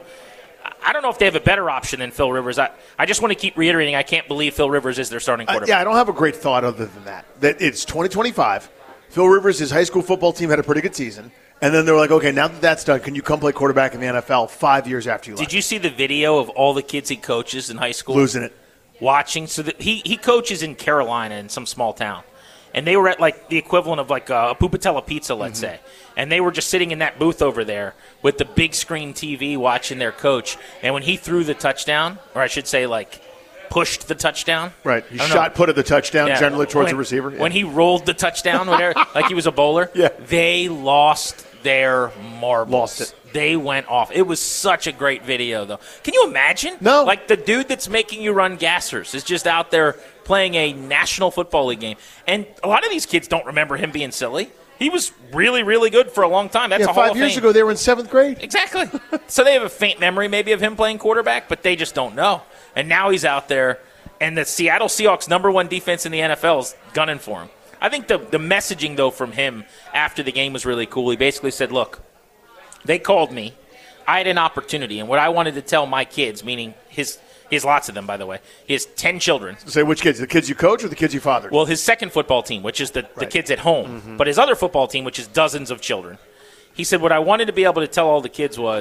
I don't know if they have a better option than Phil Rivers. I, I just want to keep reiterating I can't believe Phil Rivers is their starting quarterback. Uh, yeah, I don't have a great thought other than that. That it's twenty twenty-five. Phil Rivers, his high school football team had a pretty good season. And then they were like, okay, now that that's done, can you come play quarterback in the N F L five years after you left? Did you see the video of all the kids he coaches in high school? Losing it. Watching. So that he, he coaches in Carolina in some small town. And they were at like the equivalent of like a Pupatella Pizza, let's mm-hmm. say. And they were just sitting in that booth over there with the big screen T V watching their coach. And when he threw the touchdown, or I should say like pushed the touchdown. Right. He shot put at the touchdown yeah. generally towards when, the receiver. Yeah. When he rolled the touchdown, whatever, like he was a bowler, yeah. they lost their marbles. Lost it. They went off. It was such a great video, though. Can you imagine? No. Like the dude that's making you run gassers is just out there playing a National Football League game. And a lot of these kids don't remember him being silly. He was really, really good for a long time. That's yeah, a Hall five of years fame. ago they were in seventh grade. Exactly. So they have a faint memory maybe of him playing quarterback, but they just don't know. And now he's out there, and the Seattle Seahawks' number one defense in the N F L is gunning for him. I think the, the messaging, though, from him after the game was really cool. He basically said, look, they called me. I had an opportunity, and what I wanted to tell my kids, meaning his he has lots of them, by the way. He has ten children. Say which kids? The kids you coach or the kids you fathered? Well, his second football team, which is the, right. the kids at home, mm-hmm. but his other football team, which is dozens of children. He said, what I wanted to be able to tell all the kids was,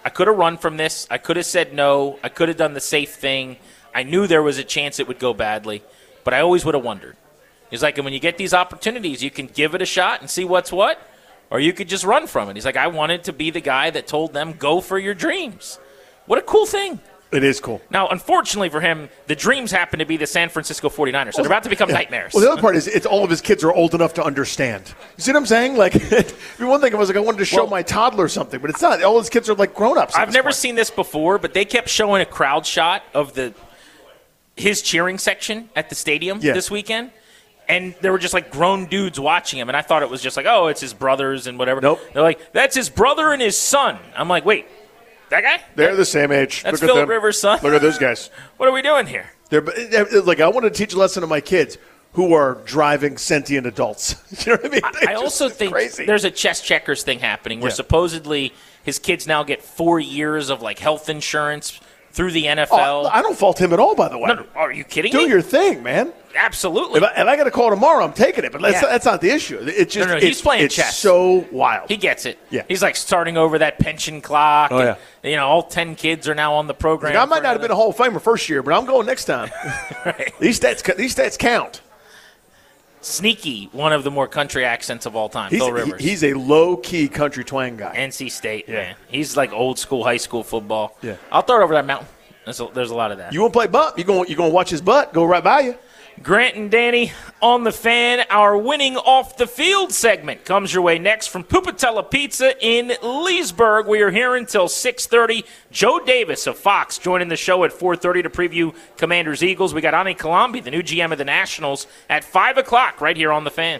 I could have run from this. I could have said no. I could have done the safe thing. I knew there was a chance it would go badly, but I always would have wondered. He's like, and when you get these opportunities, you can give it a shot and see what's what, or you could just run from it. He's like, I wanted to be the guy that told them, go for your dreams. What a cool thing. It is cool. Now, unfortunately for him, the dreams happen to be the San Francisco forty-niners, so they're about to become yeah. nightmares. Well, the other part is it's all of his kids are old enough to understand. You see what I'm saying? Like, one thing I was like, I wanted to show well, my toddler something, but it's not. All his kids are like grown-ups. I've never point. seen this before, but they kept showing a crowd shot of the his cheering section at the stadium yeah. this weekend. And there were just, like, grown dudes watching him. And I thought it was just like, oh, it's his brothers and whatever. Nope. They're like, that's his brother and his son. I'm like, wait, that guy? They're the same age. That's Look Philip Rivers' son? Look at those guys. What are we doing here? They're like, I want to teach a lesson to my kids who are driving sentient adults. You know what I mean? I, I also think crazy. There's a chess checkers thing happening where yeah. supposedly his kids now get four years of, like, health insurance through the N F L. Oh, I don't fault him at all, by the way. No, no, are you kidding Do me? Do your thing, man. Absolutely. If I, if I got a call tomorrow, I'm taking it. But that's, yeah. that's not the issue. It's just no, no, he's it's, playing it's chess. so wild. He gets it. Yeah. He's like starting over that pension clock. Oh, and, yeah. You know, all ten kids are now on the program. Like, I might not have been a Hall of Famer first year, but I'm going next time. Right. These stats, these stats count. Sneaky, one of the more country accents of all time, He's, Phil Rivers. He, he's a low-key country twang guy. N C State, yeah. man. He's like old school high school football. Yeah. I'll throw it over that mountain. There's a, there's a lot of that. You want to play bump? You going you going to watch his butt go right by you? Grant and Danny on the Fan. Our winning off the field segment comes your way next from Pupatella Pizza in Leesburg. We are here until six thirty. Joe Davis of Fox joining the show at four thirty to preview Commanders Eagles. We got Ani Kalambi, the new G M of the Nationals, at five o'clock right here on the Fan.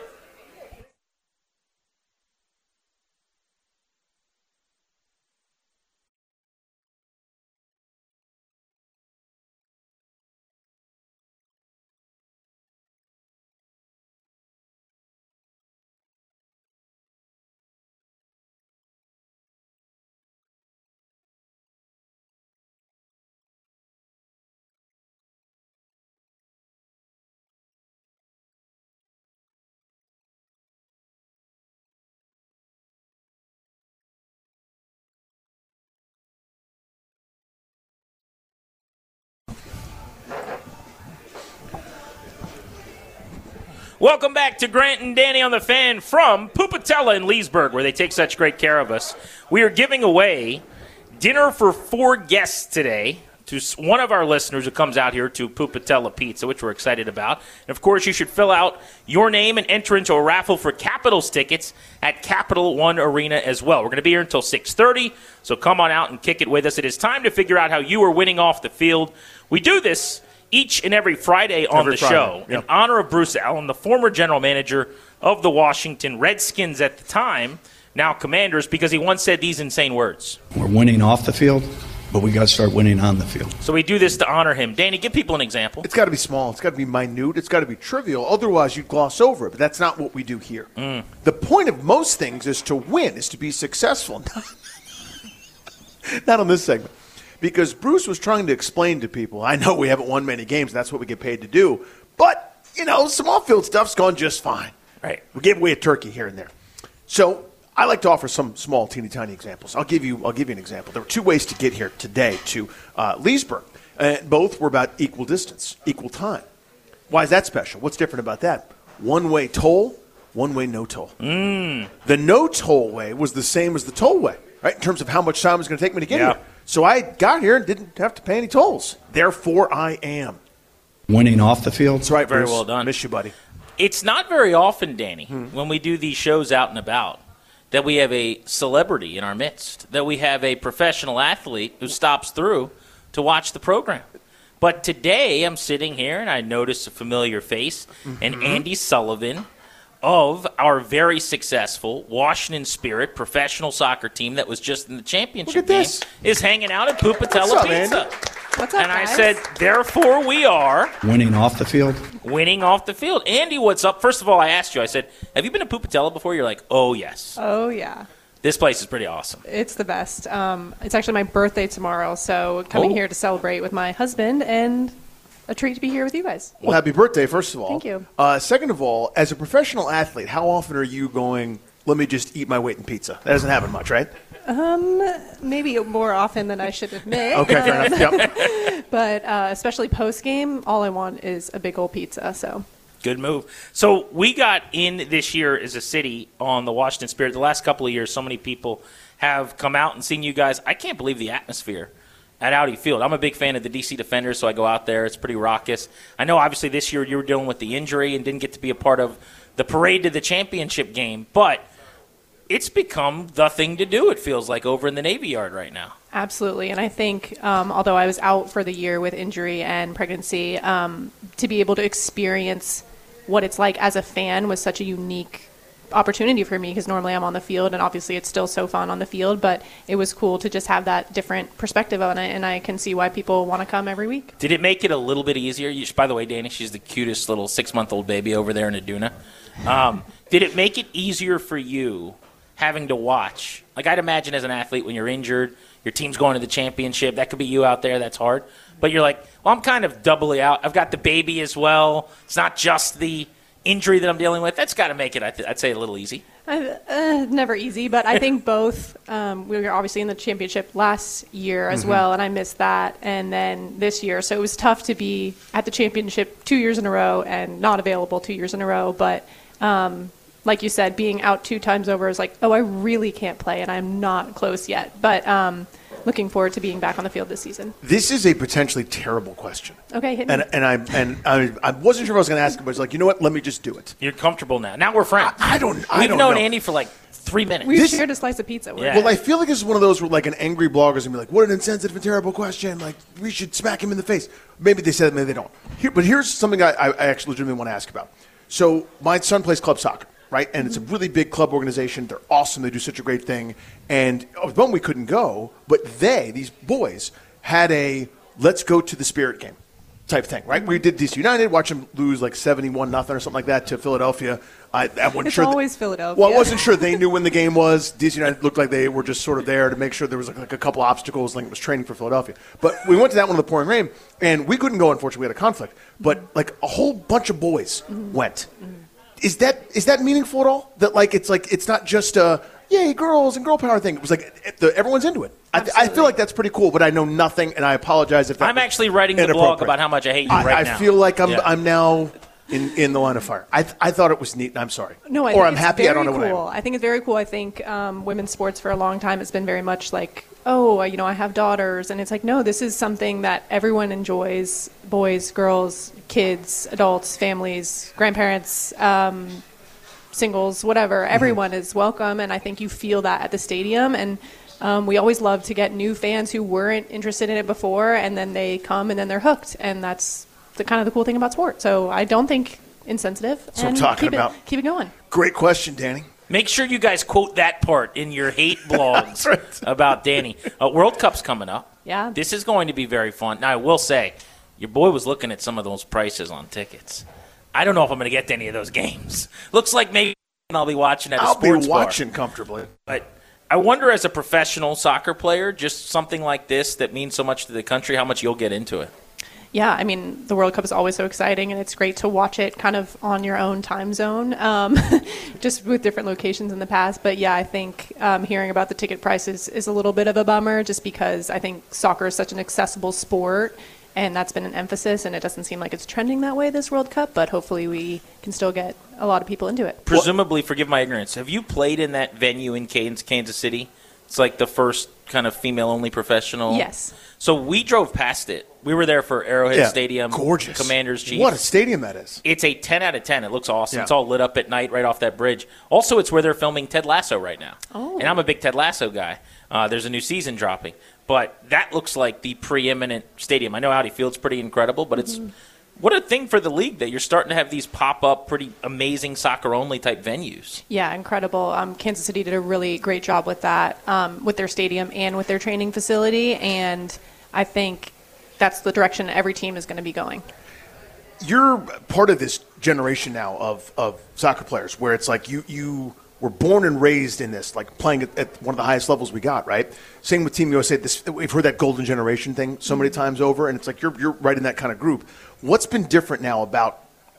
Welcome back to Grant and Danny on the Fan from Pupatella in Leesburg, where they take such great care of us. We are giving away dinner for four guests today to one of our listeners who comes out here to Pupatella Pizza, which we're excited about. And, of course, you should fill out your name and enter into a raffle for Capitals tickets at Capital One Arena as well. We're going to be here until six thirty, so come on out and kick it with us. It is time to figure out how you are winning off the field. We do this each and every Friday on every the Friday. show Yep. in honor of Bruce Allen, the former general manager of the Washington Redskins at the time, now Commanders, because he once said these insane words. We're winning off the field, but we got to start winning on the field. So we do this to honor him. Danny, give people an example. It's got to be small. It's got to be minute. It's got to be trivial. Otherwise, you'd gloss over it. But that's not what we do here. Mm. The point of most things is to win, is to be successful. Not on this segment. Because Bruce was trying to explain to people, I know we haven't won many games, that's what we get paid to do, but, you know, some off-field stuff's gone just fine. Right. We gave away a turkey here and there. So I like to offer some small, teeny-tiny examples. I'll give you I'll give you an example. There were two ways to get here today to uh, Leesburg. Uh, both were about equal distance, equal time. Why is that special? What's different about that? One-way toll, one-way no toll. Mm. The no toll way was the same as the toll way, right, in terms of how much time it was going to take me to get yeah. here. So I got here and didn't have to pay any tolls. Therefore, I am winning off the field. That's right, Very Bruce. well done. Miss you, buddy. It's not very often, Danny, Hmm. when we do these shows out and about, that we have a celebrity in our midst, that we have a professional athlete who stops through to watch the program. But today I'm sitting here and I notice a familiar face, Mm-hmm. and Andy Sullivan of our very successful Washington Spirit professional soccer team that was just in the championship Look at this. game is hanging out at Pupatella What's up, Pizza. Andy? What's up, And I guys? said, therefore we are Winning off the field. winning off the field. Andy, what's up? First of all, I asked you, I said, have you been to Pupatella before? You're like, oh, yes. Oh, yeah. This place is pretty awesome. It's the best. Um, it's actually my birthday tomorrow, so coming Oh. here to celebrate with my husband and a treat to be here with you guys. Well, happy birthday, first of all. Thank you. Uh, second of all, as a professional athlete, how often are you going, let me just eat my weight in pizza? That doesn't happen much, right? Um, maybe more often than I should admit. Okay, fair um, enough. Yep. But uh, especially post game, all I want is a big old pizza. So. Good move. So we got in this year as a city on the Washington Spirit. The last couple of years, so many people have come out and seen you guys. I can't believe the atmosphere at Audi Field. I'm a big fan of the D C Defenders, so I go out there. It's pretty raucous. I know, obviously, this year you were dealing with the injury and didn't get to be a part of the parade to the championship game, but it's become the thing to do, it feels like, over in the Navy Yard right now. Absolutely. And I think, um, although I was out for the year with injury and pregnancy, um, to be able to experience what it's like as a fan was such a unique opportunity for me, because normally I'm on the field, and obviously it's still so fun on the field, but it was cool to just have that different perspective on it, and I can see why people want to come every week. Did it make it a little bit easier? You, by the way, Danny, she's the cutest little six-month-old baby over there in Aduna. Um, did it make it easier for you having to watch? Like, I'd imagine as an athlete, when you're injured, your team's going to the championship, that could be you out there, that's hard. But you're like, well, I'm kind of doubly out. I've got the baby as well. It's not just the injury that I'm dealing with. That's got to make it, I'd say, a little easy. Uh, uh, never easy, but I think both. Um, we were obviously in the championship last year as mm-hmm. well, and I missed that, and then this year. So it was tough to be at the championship two years in a row and not available two years in a row. But um, like you said, being out two times over is like, oh, I really can't play, and I'm not close yet. But um, looking forward to being back on the field this season. This is a potentially terrible question. Okay, hit me. And, and I and I, I wasn't sure if I was going to ask it, but it's like, you know what? Let me just do it. You're comfortable now. Now we're friends. I, I don't. I We've don't known know. Andy for like three minutes. We This- shared a slice of pizza. Yeah. Well, I feel like this is one of those where like an angry blogger's gonna be like, "What an insensitive and terrible question! Like we should smack him in the face." Maybe they said it, maybe they don't. Here, but here's something I, I actually legitimately want to ask about. So my son plays club soccer, right? And it's a really big club organization. They're awesome. They do such a great thing. And one we couldn't go, but they, these boys, had a let's go to the Spirit game type thing, right? We did D C United, watch them lose like seventy-one nothing or something like that to Philadelphia. I, I wasn't It's sure always that, Philadelphia. Well, I wasn't sure they knew when the game was. D C United looked like they were just sort of there to make sure there was like, like a couple obstacles, like it was training for Philadelphia. But we went to that one in the pouring rain, and we couldn't go, unfortunately. We had a conflict. But like a whole bunch of boys mm-hmm. went. Mm-hmm. Is that is that meaningful at all? That like it's like it's not just a yay girls and girl power thing. It was like it, the, everyone's into it. I, I feel like that's pretty cool, but I know nothing, and I apologize if that I'm actually writing the blog about how much I hate you I, right I now. I feel like I'm Yeah. I'm now in, in the line of fire. I I thought it was neat, and I'm sorry. No, I or think I'm it's happy. Very I don't know cool. what I am. I think it's very cool. I think um, women's sports for a long time has been very much like, oh, you know, I have daughters, and it's like, no, this is something that everyone enjoys: boys, girls, kids, adults, families, grandparents. Um, singles, whatever, everyone is welcome, and I think you feel that at the stadium. And um, we always love to get new fans who weren't interested in it before, and then they come and then they're hooked, and that's the kind of the cool thing about sport. So I don't think insensitive. So I'm and talking keep about. it, keep it going. Great question, Danny. Make sure you guys quote that part in your hate blogs right. about Danny. Uh, World Cup's coming up. Yeah. This is going to be very fun. Now, I will say, your boy was looking at some of those prices on tickets. I don't know if I'm going to get to any of those games. Looks like maybe I'll be watching at a I'll sports be watching bar. comfortably. But I wonder, as a professional soccer player, just something like this that means so much to the country, how much you'll get into it. Yeah, I mean, the World Cup is always so exciting, and it's great to watch it kind of on your own time zone, um, just with different locations in the past. But yeah, I think um, hearing about the ticket prices is a little bit of a bummer, just because I think soccer is such an accessible sport, and that's been an emphasis, and it doesn't seem like it's trending that way this World Cup, but hopefully we can still get a lot of people into it. Presumably, forgive my ignorance, have you played in that venue in Kansas City? It's like the first kind of female-only professional. Yes. So we drove past it. We were there for Arrowhead yeah, Stadium. Gorgeous. Commanders Chiefs. What a stadium that is. It's a ten out of ten. It looks awesome. Yeah. It's all lit up at night right off that bridge. Also, it's where they're filming Ted Lasso right now. Oh. And I'm a big Ted Lasso guy. Uh, there's a new season dropping. But that looks like the preeminent stadium. I know Audi Field's pretty incredible, but it's Mm-hmm. what a thing for the league that you're starting to have these pop-up, pretty amazing soccer-only type venues. Yeah, incredible. Um, Kansas City did a really great job with that, um, with their stadium and with their training facility, and I think that's the direction every team is going to be going. You're part of this generation now of, of soccer players where it's like you, you were born and raised in this, like playing at, at one of the highest levels we got, right? Same with Team U S A. This, we've heard that golden generation thing so many times over, and it's like you're, you're right in that kind of group. What's been different now about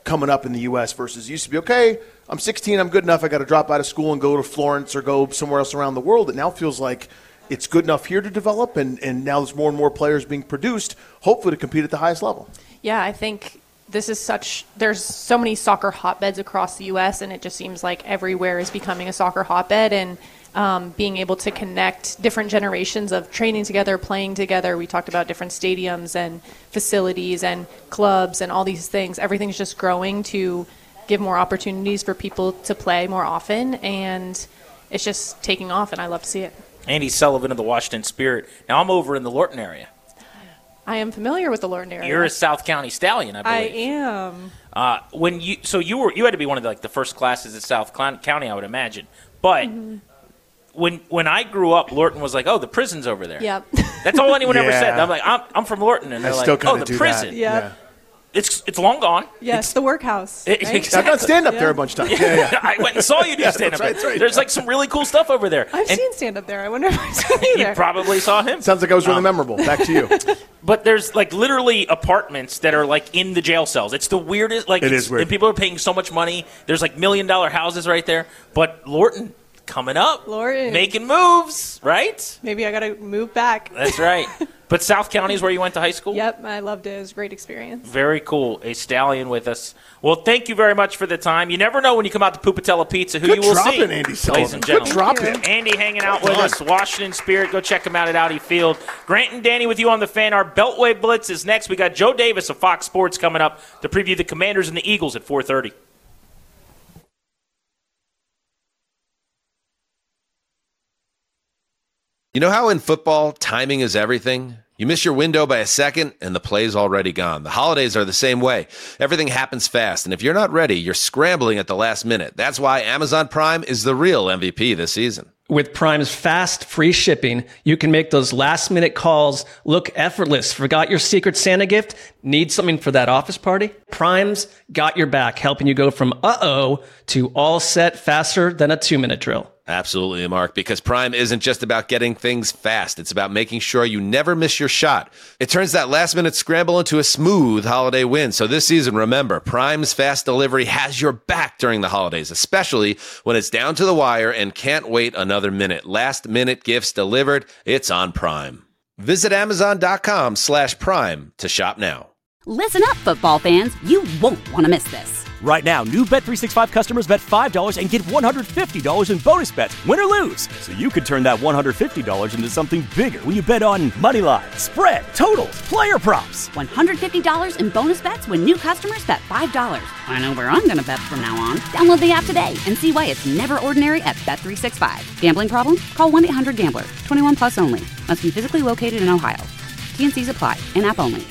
coming up in the U S versus used to be, okay, I'm sixteen, I'm good enough, I got to drop out of school and go to Florence or go somewhere else around the world. It now feels like it's good enough here to develop, and, and now there's more and more players being produced, hopefully to compete at the highest level. Yeah, I think this is such – there's so many soccer hotbeds across the U S, and it just seems like everywhere is becoming a soccer hotbed, and um, being able to connect different generations of training together, playing together. We talked about different stadiums and facilities and clubs and all these things. Everything's just growing to give more opportunities for people to play more often, and it's just taking off, and I love to see it. Andy Sullivan of the Washington Spirit. Now I'm over in the Lorton area. I am familiar with the Lorton area. You're a South County Stallion, I believe. I am. Uh, when you so you were you had to be one of the, like the first classes at South County, I would imagine. But mm-hmm. when when I grew up, Lorton was like, oh, the prison's over there. Yep. That's all anyone yeah. ever said. I'm like, I'm, I'm from Lorton, and they're I like, oh, the prison. Yep. Yeah. It's it's long gone. Yes, it's, the workhouse. It, right? exactly. I've done stand up yeah. there a bunch of times. Yeah, yeah. I went and saw you do yeah, stand up. Right, right, There's yeah. like some really cool stuff over there. I've and seen stand up there. I wonder if I've seen you there. You probably saw him. Sounds like I was really um, memorable. Back to you. But there's like literally apartments that are like in the jail cells. It's the weirdest. Like it is weird. And people are paying so much money. There's like million dollar houses right there. But Lorton coming up, Lorton making moves, right? Maybe I got to move back. That's right. But South County is where you went to high school? Yep, I loved it. It was a great experience. Very cool. A Stallion with us. Well, thank you very much for the time. You never know when you come out to Pupatella Pizza who Good you will drop see. In, Andy Sullivan. Ladies and gentlemen. Good drop in. Andy hanging out with us. Washington Spirit. Go check him out at Audi Field. Grant and Danny with you on the Fan. Our Beltway Blitz is next. We got Joe Davis of Fox Sports coming up to preview the Commanders and the Eagles at four thirty. You know how in football, timing is everything? You miss your window by a second, and the play's already gone. The holidays are the same way. Everything happens fast, and if you're not ready, you're scrambling at the last minute. That's why Amazon Prime is the real M V P this season. With Prime's fast, free shipping, you can make those last-minute calls look effortless. Forgot your Secret Santa gift? Need something for that office party? Prime's got your back, helping you go from uh-oh to all set faster than a two-minute drill. Absolutely, Mark, because Prime isn't just about getting things fast. It's about making sure you never miss your shot. It turns that last-minute scramble into a smooth holiday win. So this season, remember, Prime's fast delivery has your back during the holidays, especially when it's down to the wire and can't wait another minute. Last-minute gifts delivered. It's on Prime. Visit Amazon.com slash Prime to shop now. Listen up, football fans. You won't want to miss this. Right now, new Bet three sixty-five customers bet five dollars and get one hundred fifty dollars in bonus bets, win or lose. So you could turn that one hundred fifty dollars into something bigger when you bet on money line, spread, totals, player props. one hundred fifty dollars in bonus bets when new customers bet five dollars. I know where I'm going to bet from now on. Download the app today and see why it's never ordinary at Bet three sixty-five. Gambling problem? Call one eight hundred gambler. twenty-one plus only. Must be physically located in Ohio. T and C's apply. In-app only.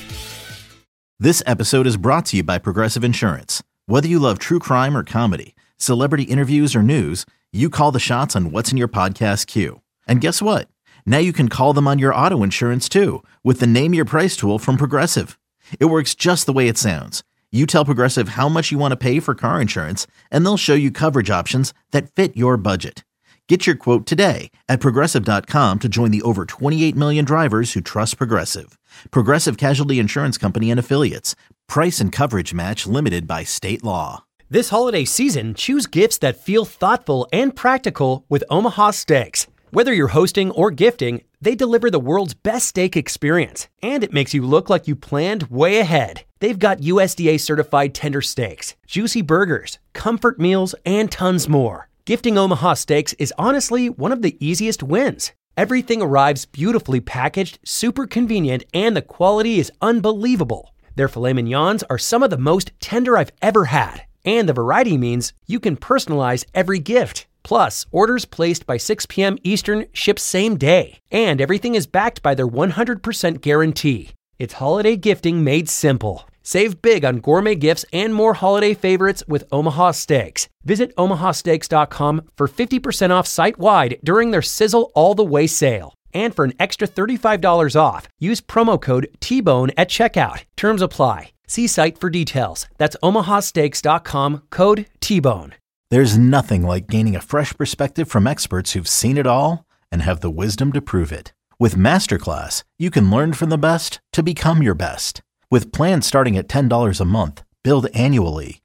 This episode is brought to you by Progressive Insurance. Whether you love true crime or comedy, celebrity interviews or news, you call the shots on what's in your podcast queue. And guess what? Now you can call them on your auto insurance too with the Name Your Price tool from Progressive. It works just the way it sounds. You tell Progressive how much you want to pay for car insurance, and they'll show you coverage options that fit your budget. Get your quote today at Progressive dot com to join the over twenty-eight million drivers who trust Progressive. Progressive Casualty Insurance Company and Affiliates. Price and coverage match limited by state law. This holiday season, choose gifts that feel thoughtful and practical with Omaha Steaks. Whether you're hosting or gifting, they deliver the world's best steak experience, and it makes you look like you planned way ahead. They've got U S D A-certified tender steaks, juicy burgers, comfort meals, and tons more. Gifting Omaha Steaks is honestly one of the easiest wins. Everything arrives beautifully packaged, super convenient, and the quality is unbelievable. Their filet mignons are some of the most tender I've ever had, and the variety means you can personalize every gift. Plus, orders placed by six p.m. Eastern ship same day, and everything is backed by their one hundred percent guarantee. It's holiday gifting made simple. Save big on gourmet gifts and more holiday favorites with Omaha Steaks. Visit omaha steaks dot com for fifty percent off site-wide during their Sizzle All the Way sale. And for an extra thirty-five dollars off, use promo code T Bone at checkout. Terms apply. See site for details. That's omaha steaks dot com, code T Bone. There's nothing like gaining a fresh perspective from experts who've seen it all and have the wisdom to prove it. With Masterclass, you can learn from the best to become your best. With plans starting at ten dollars a month, billed annually,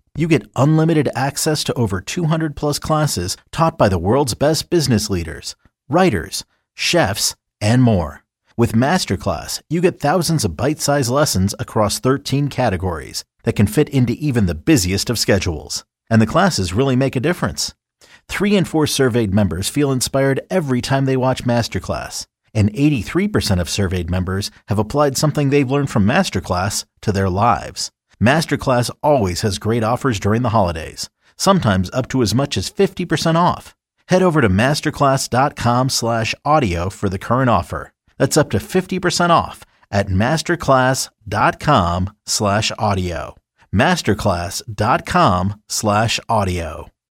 You get unlimited access to over two hundred plus classes taught by the world's best business leaders, writers, chefs, and more. With Masterclass, you get thousands of bite-sized lessons across thirteen categories that can fit into even the busiest of schedules. And the classes really make a difference. Three in four surveyed members feel inspired every time they watch Masterclass. And eighty-three percent of surveyed members have applied something they've learned from Masterclass to their lives. Masterclass always has great offers during the holidays, sometimes up to as much as fifty percent off. Head over to masterclass.com slash audio for the current offer. That's up to fifty percent off at masterclass.com slash audio. Masterclass.com slash audio.